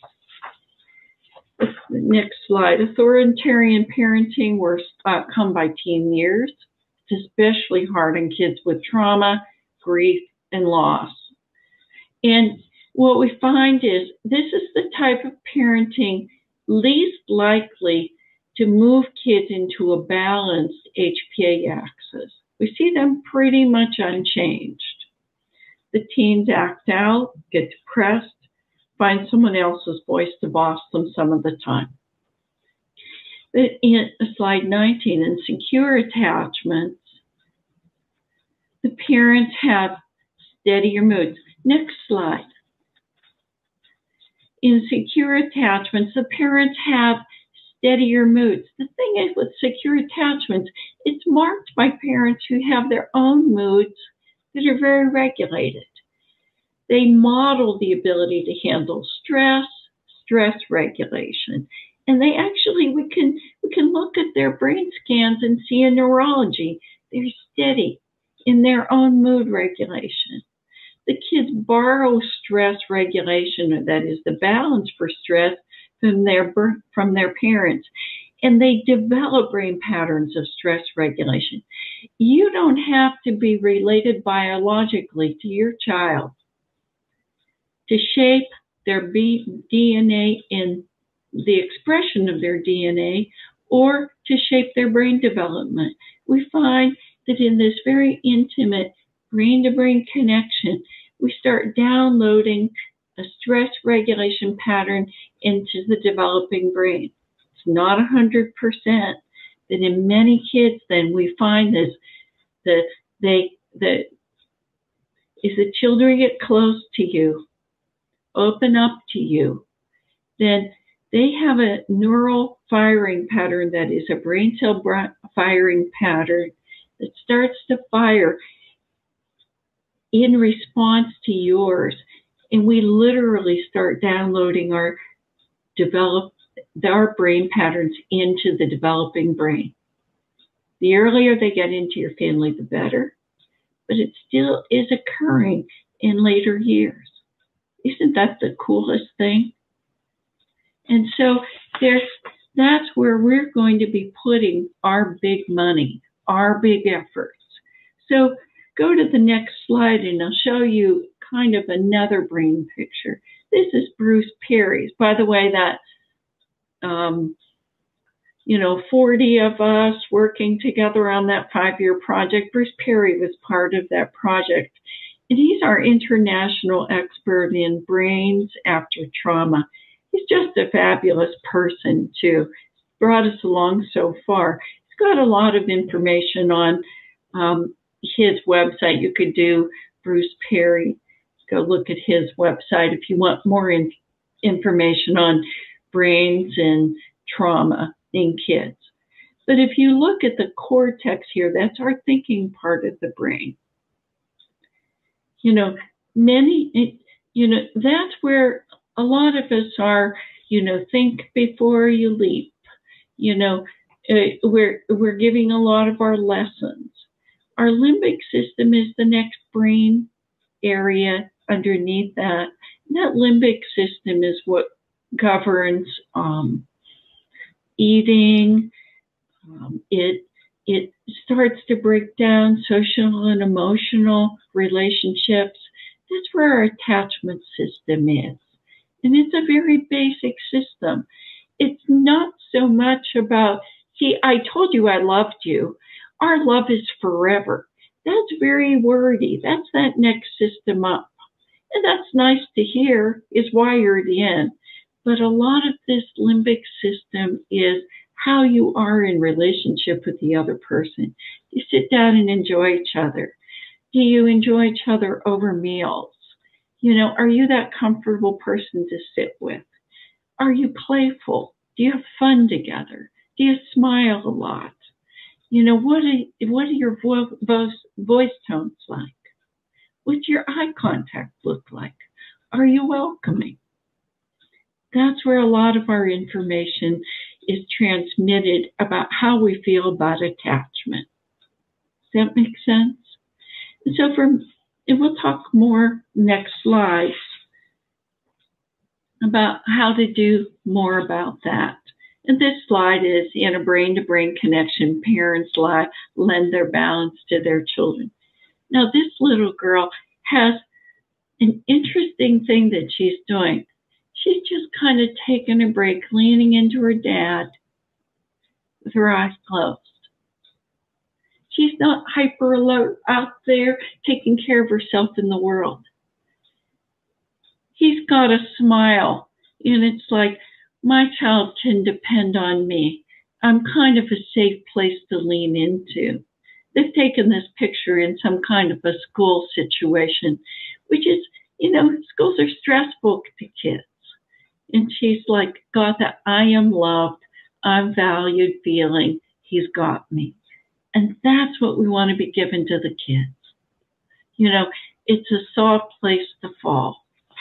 Next slide. Authoritarian parenting will come by teen years. It's especially hard on kids with trauma, grief, and loss. And what we find is this is the type of parenting least likely to move kids into a balanced HPA axis. We see them pretty much unchanged. The teens act out, get depressed, find someone else's voice to boss them some of the time. But in slide 19, in secure attachments, the parents have steadier moods. Next slide. In secure attachments, the parents have steadier moods. The thing is with secure attachments, it's marked by parents who have their own moods that are very regulated. They model the ability to handle stress regulation. And they actually, we can look at their brain scans and see a neurology. They're steady in their own mood regulation. The kids borrow stress regulation, or that is the balance for stress, from their parents, and they develop brain patterns of stress regulation. You don't have to be related biologically to your child to shape their DNA in the expression of their DNA or to shape their brain development. We find that in this very intimate brain-to-brain connection, we start downloading a stress regulation pattern into the developing brain. It's not 100%, but in many kids, then we find this, as the children get close to you, open up to you, then they have a neural firing pattern that is a brain cell firing pattern that starts to fire in response to yours. And we literally start downloading our brain patterns into the developing brain. The earlier they get into your family, the better. But it still is occurring in later years. Isn't that the coolest thing? And so that's where we're going to be putting our big money, our big efforts. So go to the next slide and I'll show you kind of another brain picture. This is Bruce Perry's. By the way, that 40 of us working together on that 5-year project, Bruce Perry was part of that project. And he's our international expert in brains after trauma. He's just a fabulous person, too. He's brought us along so far. He's got a lot of information on his website. You could do Bruce Perry. Go look at his website if you want more information on brains and trauma in kids. But if you look at the cortex here, that's our thinking part of the brain. That's where a lot of us are, think before you leap. We're giving a lot of our lessons. Our limbic system is the next brain area underneath that. And that limbic system is what governs eating. It starts to break down social and emotional relationships. That's where our attachment system is. And it's a very basic system. It's not so much about, see, I told you I loved you. Our love is forever. That's very wordy. That's that next system up. And that's nice to hear, is wired in. But a lot of this limbic system is how you are in relationship with the other person. You sit down and enjoy each other. Do you enjoy each other over meals? Are you that comfortable person to sit with? Are you playful? Do you have fun together? Do you smile a lot? What are your voice tones like? What's your eye contact look like? Are you welcoming? That's where a lot of our information is transmitted about how we feel about attachment. Does that make sense? And so and we'll talk more next slides about how to do more about that. And this slide is in a brain-to-brain connection. Parents lend their balance to their children. Now, this little girl has an interesting thing that she's doing. She's just kind of taking a break, leaning into her dad with her eyes closed. She's not hyper alert out there taking care of herself in the world. He's got a smile, and it's like, my child can depend on me. I'm kind of a safe place to lean into. They've taken this picture in some kind of a school situation, which is, schools are stressful to kids. And she's like, got that I am loved, I'm valued feeling. He's got me. And that's what we want to be given to the kids. It's a soft place to fall.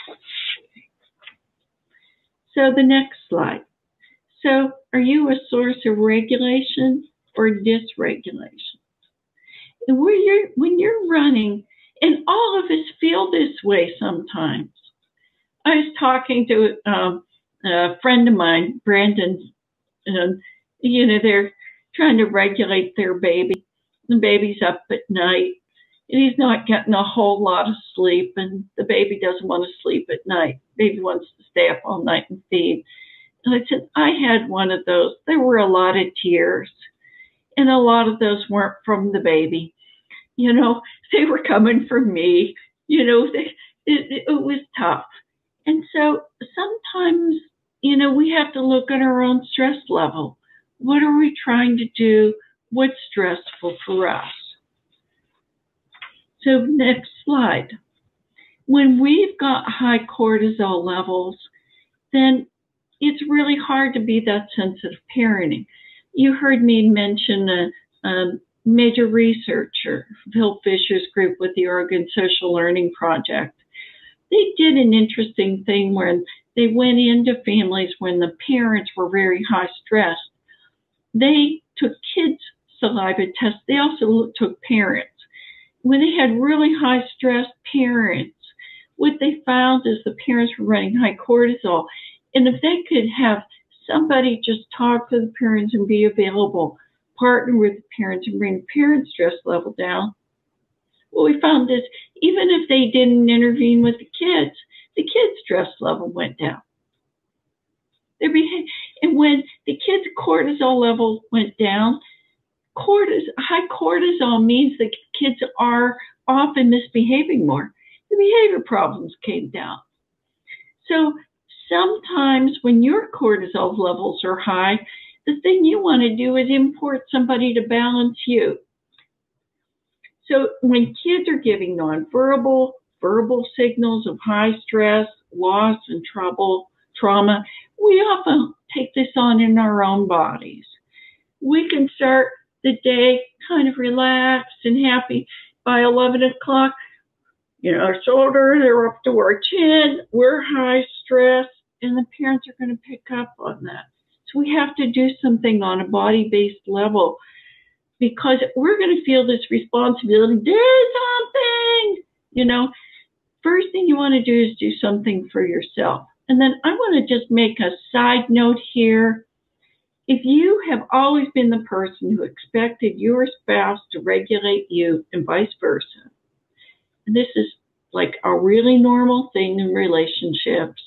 So the next slide. So are you a source of regulation or dysregulation? And when you're running, and all of us feel this way sometimes. I was talking to a friend of mine, Brandon, and they're trying to regulate their baby. The baby's up at night, and he's not getting a whole lot of sleep, and the baby doesn't want to sleep at night. Baby wants to stay up all night and feed. And I said, I had one of those. There were a lot of tears, and a lot of those weren't from the baby. You know, they were coming from me. You know, it was tough. And so sometimes, you know, we have to look at our own stress level. What are we trying to do? What's stressful for us? So next slide. When we've got high cortisol levels, then it's really hard to be that sensitive parenting. You heard me mention a major researcher, Phil Fisher's group with the Oregon Social Learning Project. They did an interesting thing where they went into families when the parents were very high stressed. They took kids' saliva tests. They also took parents. When they had really high stress parents, what they found is the parents were running high cortisol. And if they could have somebody just talk to the parents and be available, partner with the parents and bring the parents' stress level down, well, we found this, even if they didn't intervene with the kids' stress level went down. And when the kids' cortisol level went down, high cortisol means that kids are often misbehaving more. The behavior problems came down. So sometimes when your cortisol levels are high, the thing you want to do is import somebody to balance you. So when kids are giving nonverbal, verbal signals of high stress, loss, and trauma, we often take this on in our own bodies. We can start the day kind of relaxed and happy. By 11 o'clock, you know, our shoulders are up to our chin, we're high stress, and the parents are going to pick up on that. So we have to do something on a body-based level because we're going to feel this responsibility, do something, you know. First thing you want to do is do something for yourself. And then I want to just make a side note here. If you have always been the person who expected your spouse to regulate you and vice versa, and this is like a really normal thing in relationships,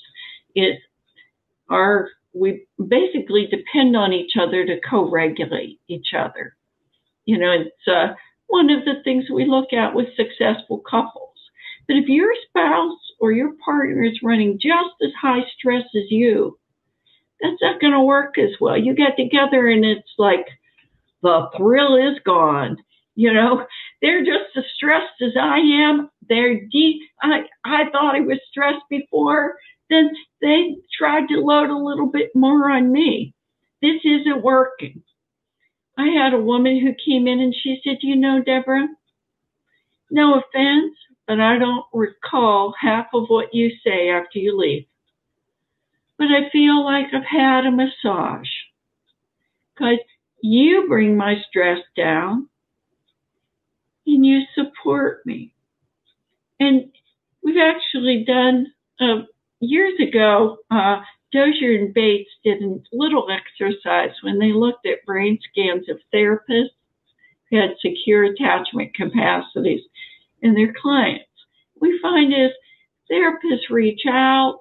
we basically depend on each other to co-regulate each other. You know, it's one of the things we look at with successful couples. But if your spouse or your partner is running just as high stress as you, that's not going to work as well. You get together and it's like the thrill is gone. You know, they're just as stressed as I am. They're deep. I thought I was stressed before. Then they tried to load a little bit more on me. This isn't working. I had a woman who came in and she said, you know, Deborah, no offense, but I don't recall half of what you say after you leave. But I feel like I've had a massage because you bring my stress down and you support me. And we've actually done, years ago, Dozier and Bates did a little exercise when they looked at brain scans of therapists who had secure attachment capacities in their clients. We find is therapists reach out,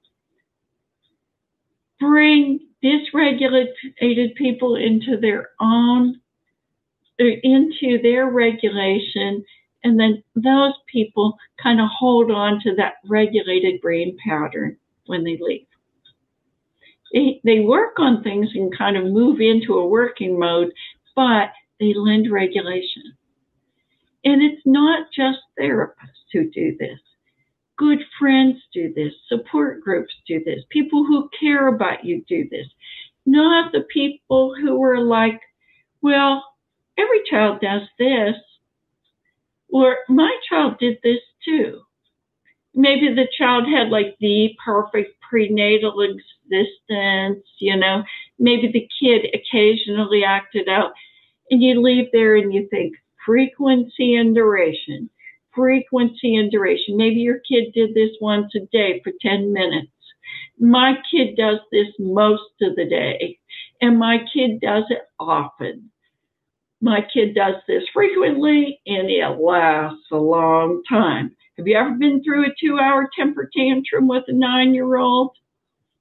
bring dysregulated people into their regulation, and then those people kind of hold on to that regulated brain pattern when they leave. They work on things and kind of move into a working mode, but they lend regulation. And it's not just therapists who do this. Good friends do this. Support groups do this. People who care about you do this. Not the people who are like, well, every child does this. Or my child did this too. Maybe the child had like the perfect prenatal existence, you know. Maybe the kid occasionally acted out. And you leave there and you think, frequency and duration. Frequency and duration. Maybe your kid did this once a day for 10 minutes. My kid does this most of the day. And my kid does it often. My kid does this frequently and it lasts a long time. Have you ever been through a 2-hour temper tantrum with a 9-year-old?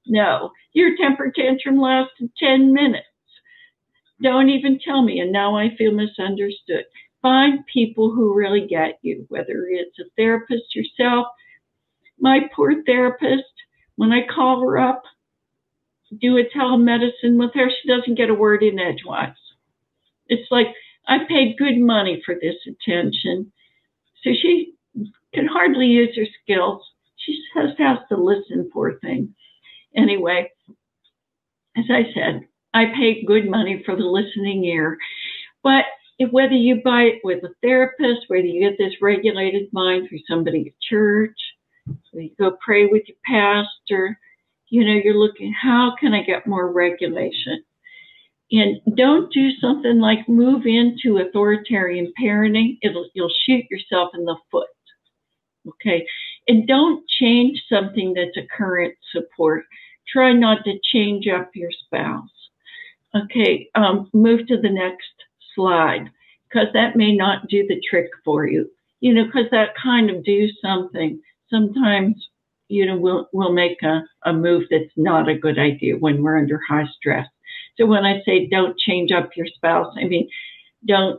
No, your temper tantrum lasted 10 minutes. Don't even tell me, and now I feel misunderstood. Find people who really get you, whether it's a therapist yourself. My poor therapist, when I call her up, do a telemedicine with her, she doesn't get a word in edgewise. It's like, I paid good money for this attention. So she can hardly use her skills. She just has to listen, poor thing. Anyway, as I said, I paid good money for the listening ear. But whether you buy it with a therapist, whether you get this regulated mind through somebody at church, whether you go pray with your pastor, you're looking, how can I get more regulation? And don't do something like move into authoritarian parenting. You'll shoot yourself in the foot. Okay? And don't change something that's a current support. Try not to change up your spouse. Okay, move to the next slide, because that may not do the trick for you. Because that kind of do something. Sometimes, we'll make a move that's not a good idea when we're under high stress. So when I say don't change up your spouse, I mean, don't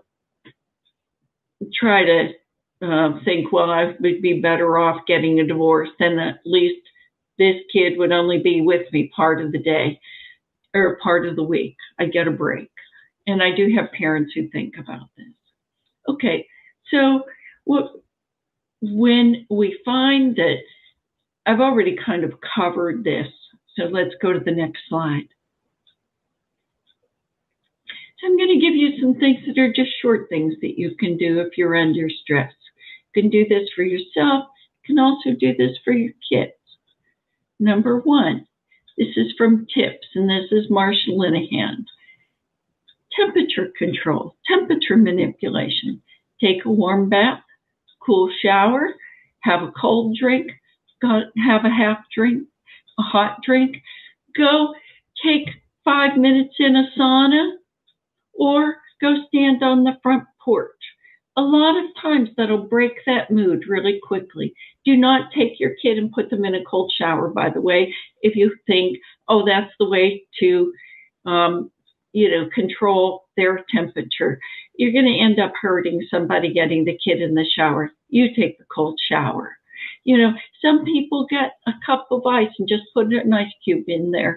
try to think, well, I would be better off getting a divorce, then at least this kid would only be with me part of the day or part of the week. I get a break. And I do have parents who think about this. Okay, so when we find that, I've already kind of covered this, so let's go to the next slide. So I'm going to give you some things that are just short things that you can do if you're under stress. You can do this for yourself. You can also do this for your kids. Number one, this is from Tips, and this is Marsha Linehan. Temperature control, temperature manipulation. Take a warm bath, cool shower, have a cold drink, have a half drink, a hot drink. Go take 5 minutes in a sauna, or go stand on the front porch. A lot of times that'll break that mood really quickly. Do not take your kid and put them in a cold shower, by the way, if you think, oh, that's the way to, control their temperature. You're going to end up hurting somebody getting the kid in the shower. You take the cold shower. Some people get a cup of ice and just put an ice cube in their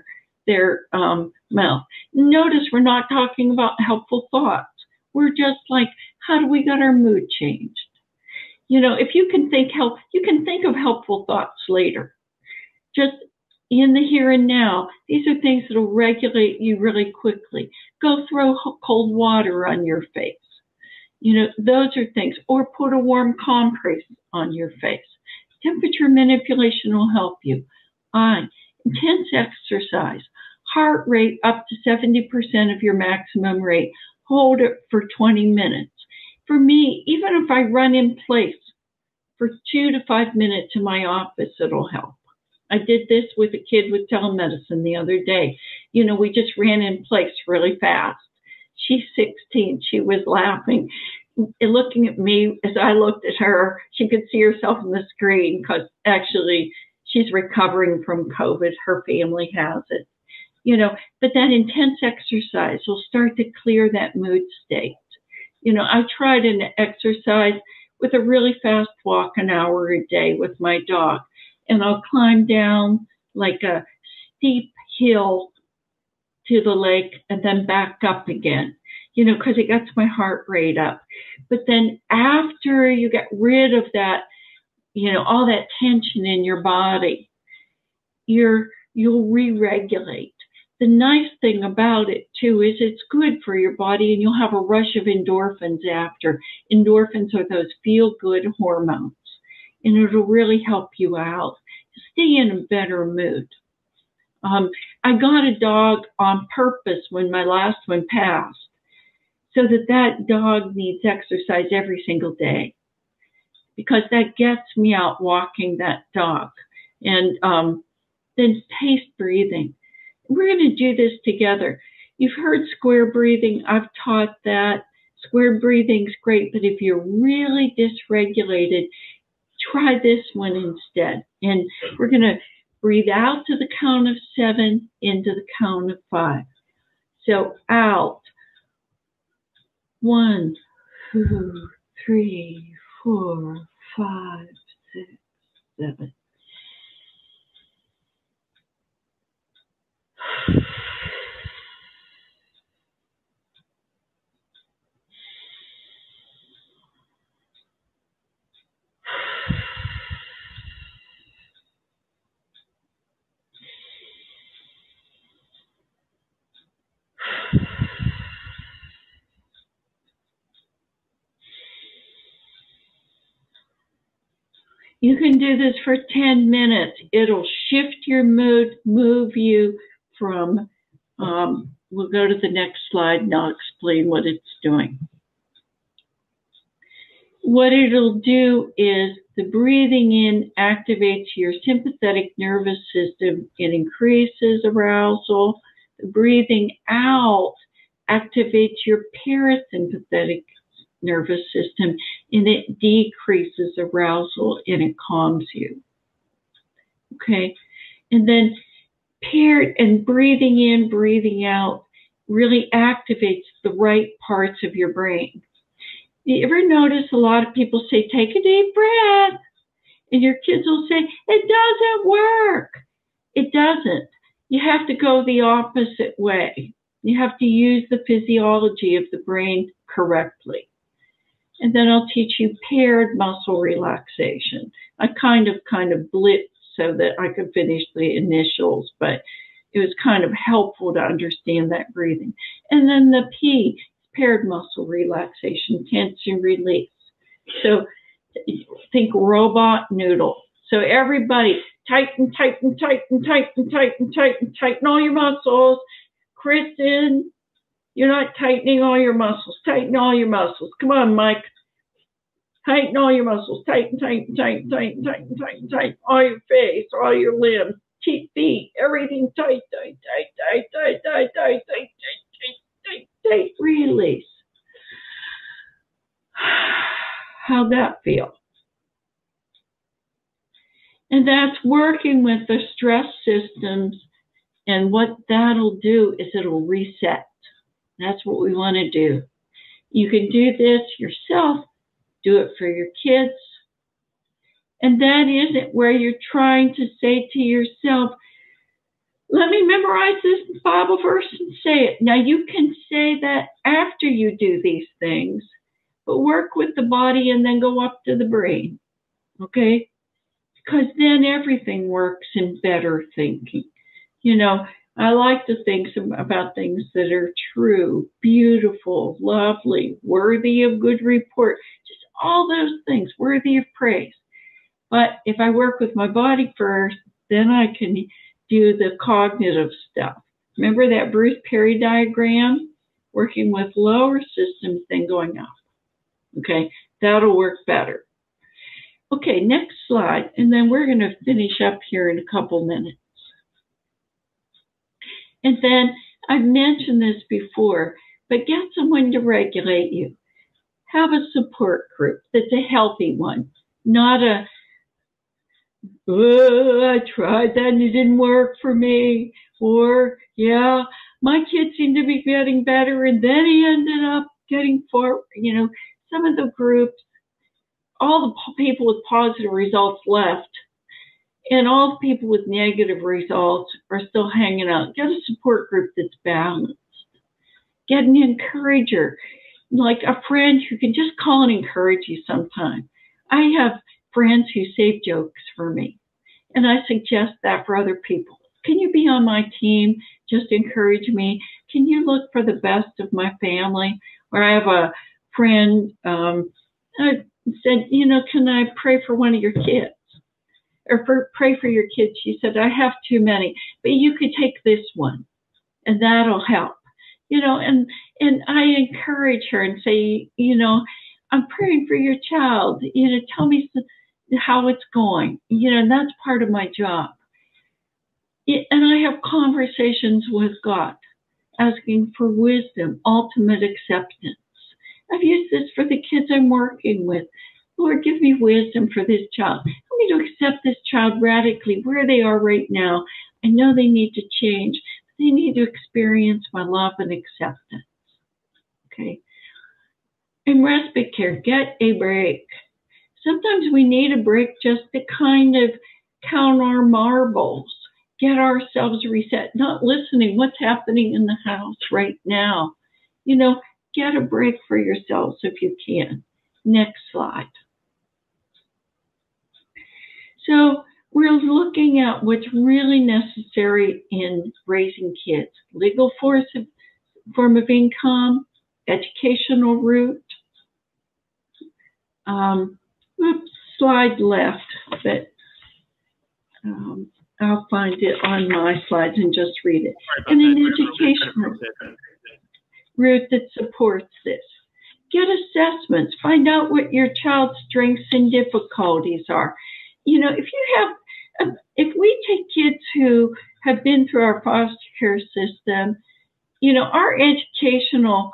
mouth. Notice we're not talking about helpful thoughts. We're just like, how do we get our mood changed? If you can you can think of helpful thoughts later. Just in the here and now, these are things that will regulate you really quickly. Go throw cold water on your face. Those are things. Or put a warm compress on your face. Temperature manipulation will help you. Intense exercise. Heart rate up to 70% of your maximum rate. Hold it for 20 minutes. For me, even if I run in place for 2 to 5 minutes in my office, it'll help. I did this with a kid with telemedicine the other day. We just ran in place really fast. She's 16. She was laughing and looking at me as I looked at her. She could see herself on the screen because actually she's recovering from COVID. Her family has it. But that intense exercise will start to clear that mood state. I tried an exercise with a really fast walk an hour a day with my dog. And I'll climb down like a steep hill to the lake and then back up again, because it gets my heart rate up. But then after you get rid of that, all that tension in your body, you'll re-regulate. The nice thing about it, too, is it's good for your body, and you'll have a rush of endorphins after. Endorphins are those feel-good hormones, and it'll really help you out. Stay in a better mood. I got a dog on purpose when my last one passed, so that dog needs exercise every single day, because that gets me out walking that dog. And then pace breathing. We're going to do this together. You've heard square breathing. I've taught that. Square breathing's great, but if you're really dysregulated, try this one instead. And we're going to breathe out to the count of 7 into the count of 5. So out. 1, 2, 3, 4, 5, 6, 7. You can do this for 10 minutes. It'll shift your mood, move you from, we'll go to the next slide and I'll explain what it's doing. What it'll do is the breathing in activates your sympathetic nervous system. It increases arousal. The breathing out activates your parasympathetic nervous system, and it decreases arousal and it calms you. Okay, and then paired and breathing in, breathing out really activates the right parts of your brain. You ever notice a lot of people say, take a deep breath, and your kids will say, it doesn't work. It doesn't. You have to go the opposite way. You have to use the physiology of the brain correctly. And then I'll teach you paired muscle relaxation. I kind of blitzed so that I could finish the initials, but it was kind of helpful to understand that breathing. And then the P, paired muscle relaxation, tension release. So think robot noodle. So everybody tighten, tighten, tighten, tighten, tighten, tighten, tighten all your muscles. Kristen, you're not tightening all your muscles. Tighten all your muscles. Come on, Mike. Tighten all your muscles. Tighten, tighten, tighten, tighten, tighten, tighten, tighten. All your face, all your limbs, feet, everything tight, tight, tight, tight, tight, tight, tight, tight, tight, tight, tight. Release. How'd that feel? And that's working with the stress systems. And what that'll do is it'll reset. That's what we want to do. You can do this yourself. Do it for your kids. And that isn't where you're trying to say to yourself, let me memorize this Bible verse and say it. Now you can say that after you do these things, but work with the body and then go up to the brain. Okay? Because then everything works in better thinking. You know, I like to think about things that are true, beautiful, lovely, worthy of good report. Just all those things, worthy of praise. But if I work with my body first, then I can do the cognitive stuff. Remember that Bruce Perry diagram? Working with lower systems, then going up. Okay, that'll work better. Okay, next slide, and then we're going to finish up here in a couple minutes. And then, I've mentioned this before, but get someone to regulate you. Have a support group that's a healthy one, not a, oh, I tried that and it didn't work for me, or, yeah, my kid seemed to be getting better and then he ended up getting forward. You know, some of the groups, all the people with positive results left, and all the people with negative results are still hanging out. Get a support group that's balanced. Get an encourager, like a friend who can just call and encourage you sometime. I have friends who save jokes for me, and I suggest that for other people. Can you be on my team? Just encourage me. Can you look for the best of my family? Or I have a friend, I said, you know, can I pray for one of your kids? Or pray for your kids. She said, I have too many, but you could take this one and that'll help. You know, and I encourage her and say, you know, I'm praying for your child. You know, tell me how it's going. You know, and that's part of my job. And I have conversations with God, asking for wisdom, ultimate acceptance. I've used this for the kids I'm working with. Lord, give me wisdom for this child. Help me to accept this child radically where they are right now I know they need to change. They need to experience my love and acceptance. Okay. In respite care, get a break. Sometimes we need a break just to kind of count our marbles, get ourselves reset, not listening what's happening in the house right now. Get a break for yourselves if you can. Next slide. So we're looking at what's really necessary in raising kids. Legal form of income, educational route. Slide left, but I'll find it on my slides and just read it. And an educational route that supports this. Get assessments. Find out what your child's strengths and difficulties are. If we take kids who have been through our foster care system, our educational,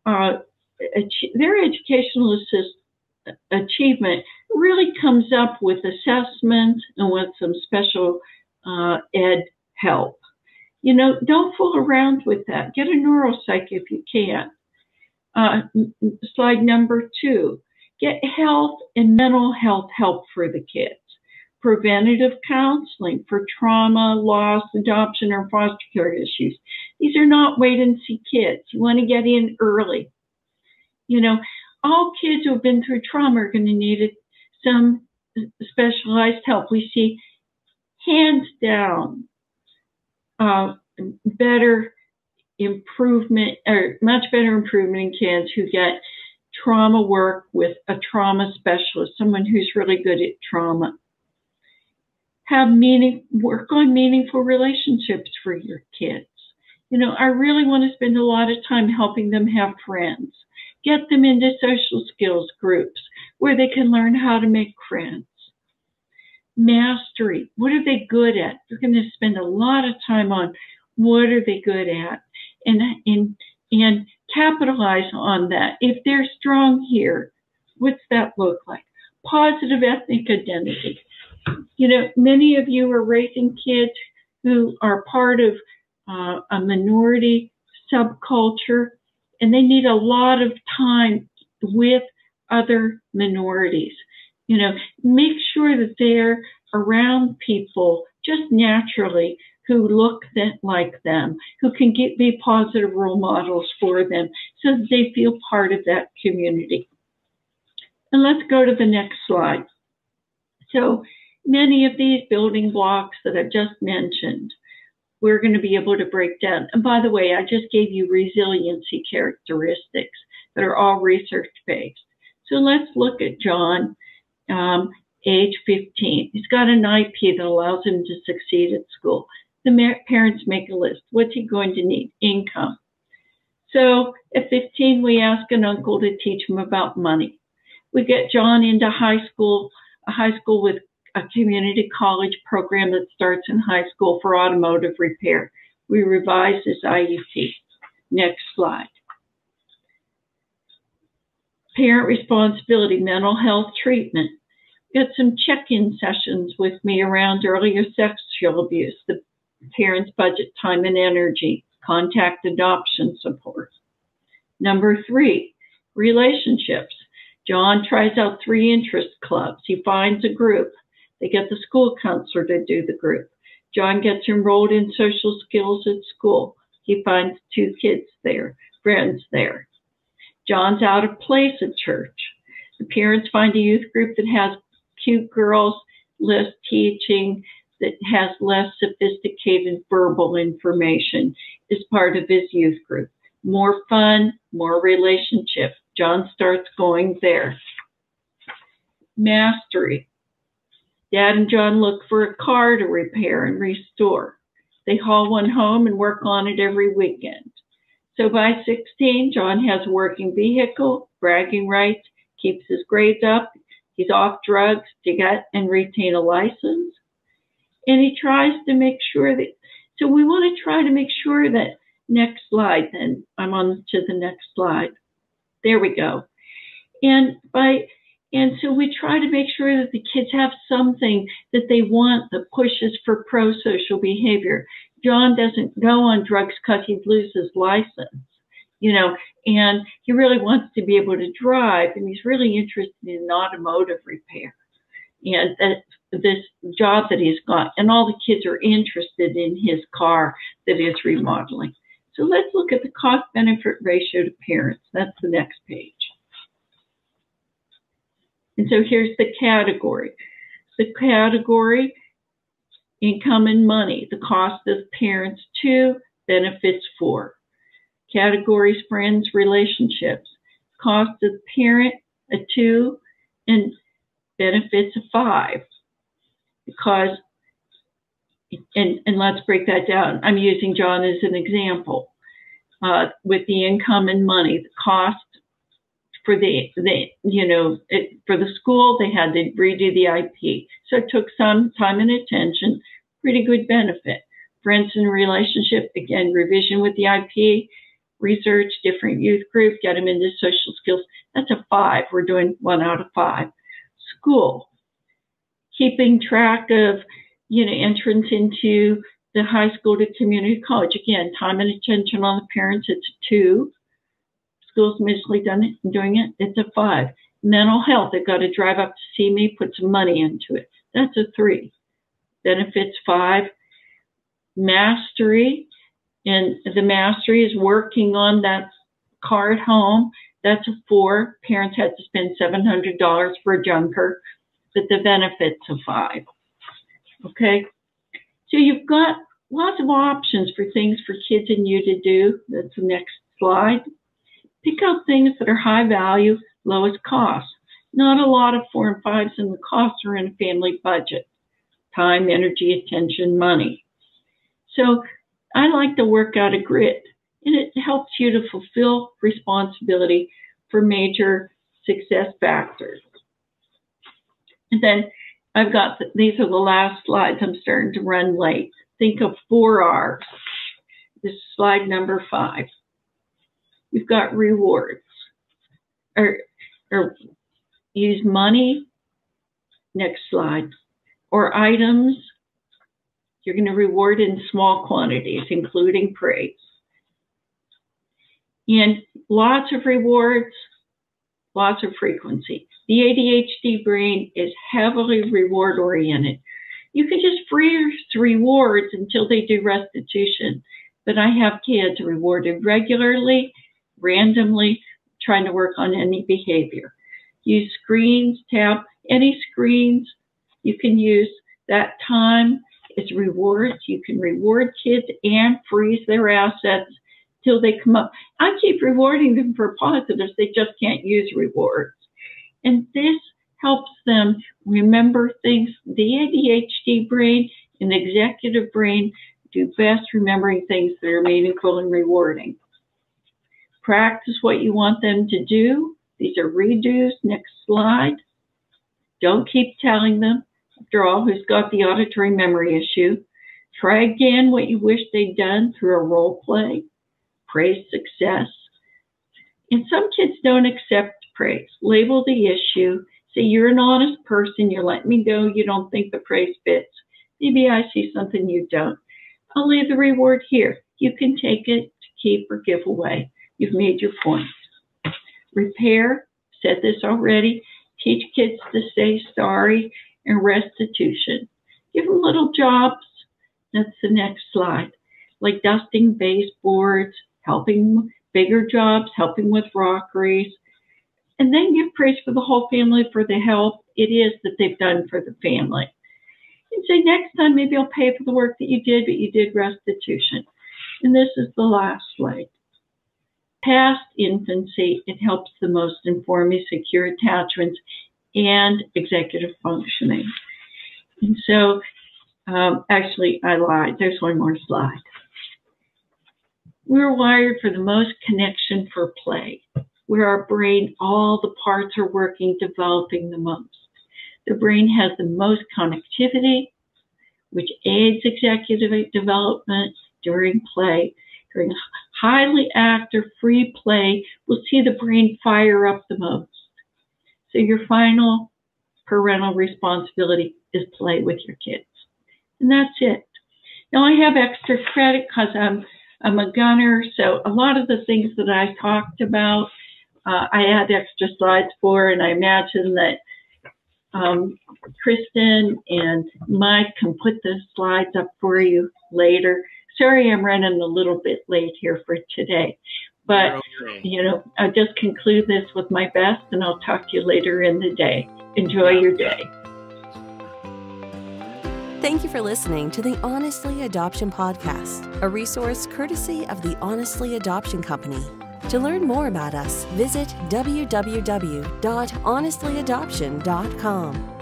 their educational achievement really comes up with assessments and with some special ed help. Don't fool around with that. Get a neuropsych if you can. Slide number 2. Get health and mental health help for the kids. Preventative counseling for trauma, loss, adoption, or foster care issues. These are not wait-and-see kids. You want to get in early. All kids who have been through trauma are going to need some specialized help. We see hands down better improvement, or much better improvement in kids who get trauma work with a trauma specialist, someone who's really good at trauma. Work on meaningful relationships for your kids. I really want to spend a lot of time helping them have friends. Get them into social skills groups where they can learn how to make friends. Mastery. What are they good at? You're going to spend a lot of time on what are they good at, and capitalize on that. If they're strong here, what's that look like? Positive ethnic identity. Many of you are raising kids who are part of a minority subculture, and they need a lot of time with other minorities. Make sure that they're around people just naturally who look like them, who can be positive role models for them so that they feel part of that community. And let's go to the next slide. So many of these building blocks that I've just mentioned, we're going to be able to break down. And by the way, I just gave you resiliency characteristics that are all research-based. So let's look at John, age 15. He's got an IP that allows him to succeed at school. The parents make a list. What's he going to need? Income. So at 15, we ask an uncle to teach him about money. We get John into a high school with a community college program that starts in high school for automotive repair. We revise his IEP. Next slide. Parent responsibility, mental health treatment. Got some check-in sessions with me around earlier sexual abuse, the parents' budget, time, and energy, contact adoption support. Number 3, relationships. John tries out 3 interest clubs. He finds a group. They get the school counselor to do the group. John gets enrolled in social skills at school. He finds 2 kids there, friends there. John's out of place at church. The parents find a youth group that has cute girls, less teaching, that has less sophisticated verbal information as part of his youth group. More fun, more relationship. John starts going there. Mastery. Dad and John look for a car to repair and restore. They haul one home and work on it every weekend. So by 16, John has a working vehicle, bragging rights, keeps his grades up, he's off drugs to get and retain a license. And he tries to make sure that, so we want to try to make sure that, next slide then, I'm on to the next slide. There we go. And by And so we try to make sure that the kids have something that they want that pushes for pro-social behavior. John doesn't go on drugs because he'd lose his license, and he really wants to be able to drive, and he's really interested in automotive repair. And this job that he's got, and all the kids are interested in his car that is remodeling. So let's look at the cost-benefit ratio to parents. That's the next page. And so here's the category. The category, income and money, the cost of parents 2, benefits 4. Categories, friends, relationships, cost of parent a 2, and benefits a 5. Because, and let's break that down. I'm using John as an example. With the income and money, the cost for for the school, they had to redo the IP. So it took some time and attention, pretty good benefit. Friends and relationship, again, revision with the IP, research, different youth group, get them into social skills. That's a 5. We're doing 1 out of 5. School, keeping track of, entrance into the high school to community college. Again, time and attention on the parents, it's a 2. School's mostly doing it, it's a 5. Mental health, they've got to drive up to see me, put some money into it. That's a 3. Benefits 5. Mastery, and the mastery is working on that car at home. That's a 4. Parents had to spend $700 for a junker, but the benefits a 5. Okay, so you've got lots of options for things for kids and you to do. That's the next slide. Pick out things that are high value, lowest cost. Not a lot of 4 and 5s, and the costs are in a family budget. Time, energy, attention, money. So I like to work out a grid, and it helps you to fulfill responsibility for major success factors. And then I've got, these are the last slides. I'm starting to run late. Think of 4 R's. This is slide number 5. We've got rewards, or use money. Next slide. Or items. You're going to reward in small quantities, including praise. And lots of rewards, lots of frequency. The ADHD brain is heavily reward-oriented. You can just freeze rewards until they do restitution. But I have kids rewarded regularly, randomly, trying to work on any behavior. Use screens, tab, any screens. You can use that time as rewards. You can reward kids and freeze their assets till they come up. I keep rewarding them for positives. They just can't use rewards. And this helps them remember things. The ADHD brain and the executive brain do best remembering things that are meaningful and rewarding. Practice what you want them to do. These are redos. Next slide. Don't keep telling them. After all, who's got the auditory memory issue? Try again what you wish they'd done through a role play. Praise success. And some kids don't accept praise. Label the issue. Say, you're an honest person. You're letting me go. You don't think the praise fits. Maybe I see something you don't. I'll leave the reward here. You can take it to keep or give away. You've made your point. Repair. Said this already. Teach kids to say sorry. And restitution. Give them little jobs. That's the next slide. Like dusting baseboards, helping bigger jobs, helping with rockeries. And then give praise for the whole family for the help it is that they've done for the family. And say, next time, maybe I'll pay for the work that you did, but you did restitution. And this is the last slide. Past infancy, it helps the most in forming secure attachments and executive functioning. And so, actually, I lied. There's one more slide. We're wired for the most connection for play, where our brain, all the parts are working, developing the most. The brain has the most connectivity, which aids executive development during play. During highly active free play, we'll see the brain fire up the most. So your final parental responsibility is play with your kids. And that's it. Now I have extra credit because I'm a gunner, so a lot of the things that I talked about, I had extra slides for, and I imagine that Kristen and Mike can put the slides up for you later. Sorry, I'm running a little bit late here for today, but okay. I'll just conclude this with my best, and I'll talk to you later in the day. Enjoy your day. Thank you for listening to the Honestly Adoption Podcast, a resource courtesy of the Honestly Adoption Company. To learn more about us, visit www.honestlyadoption.com.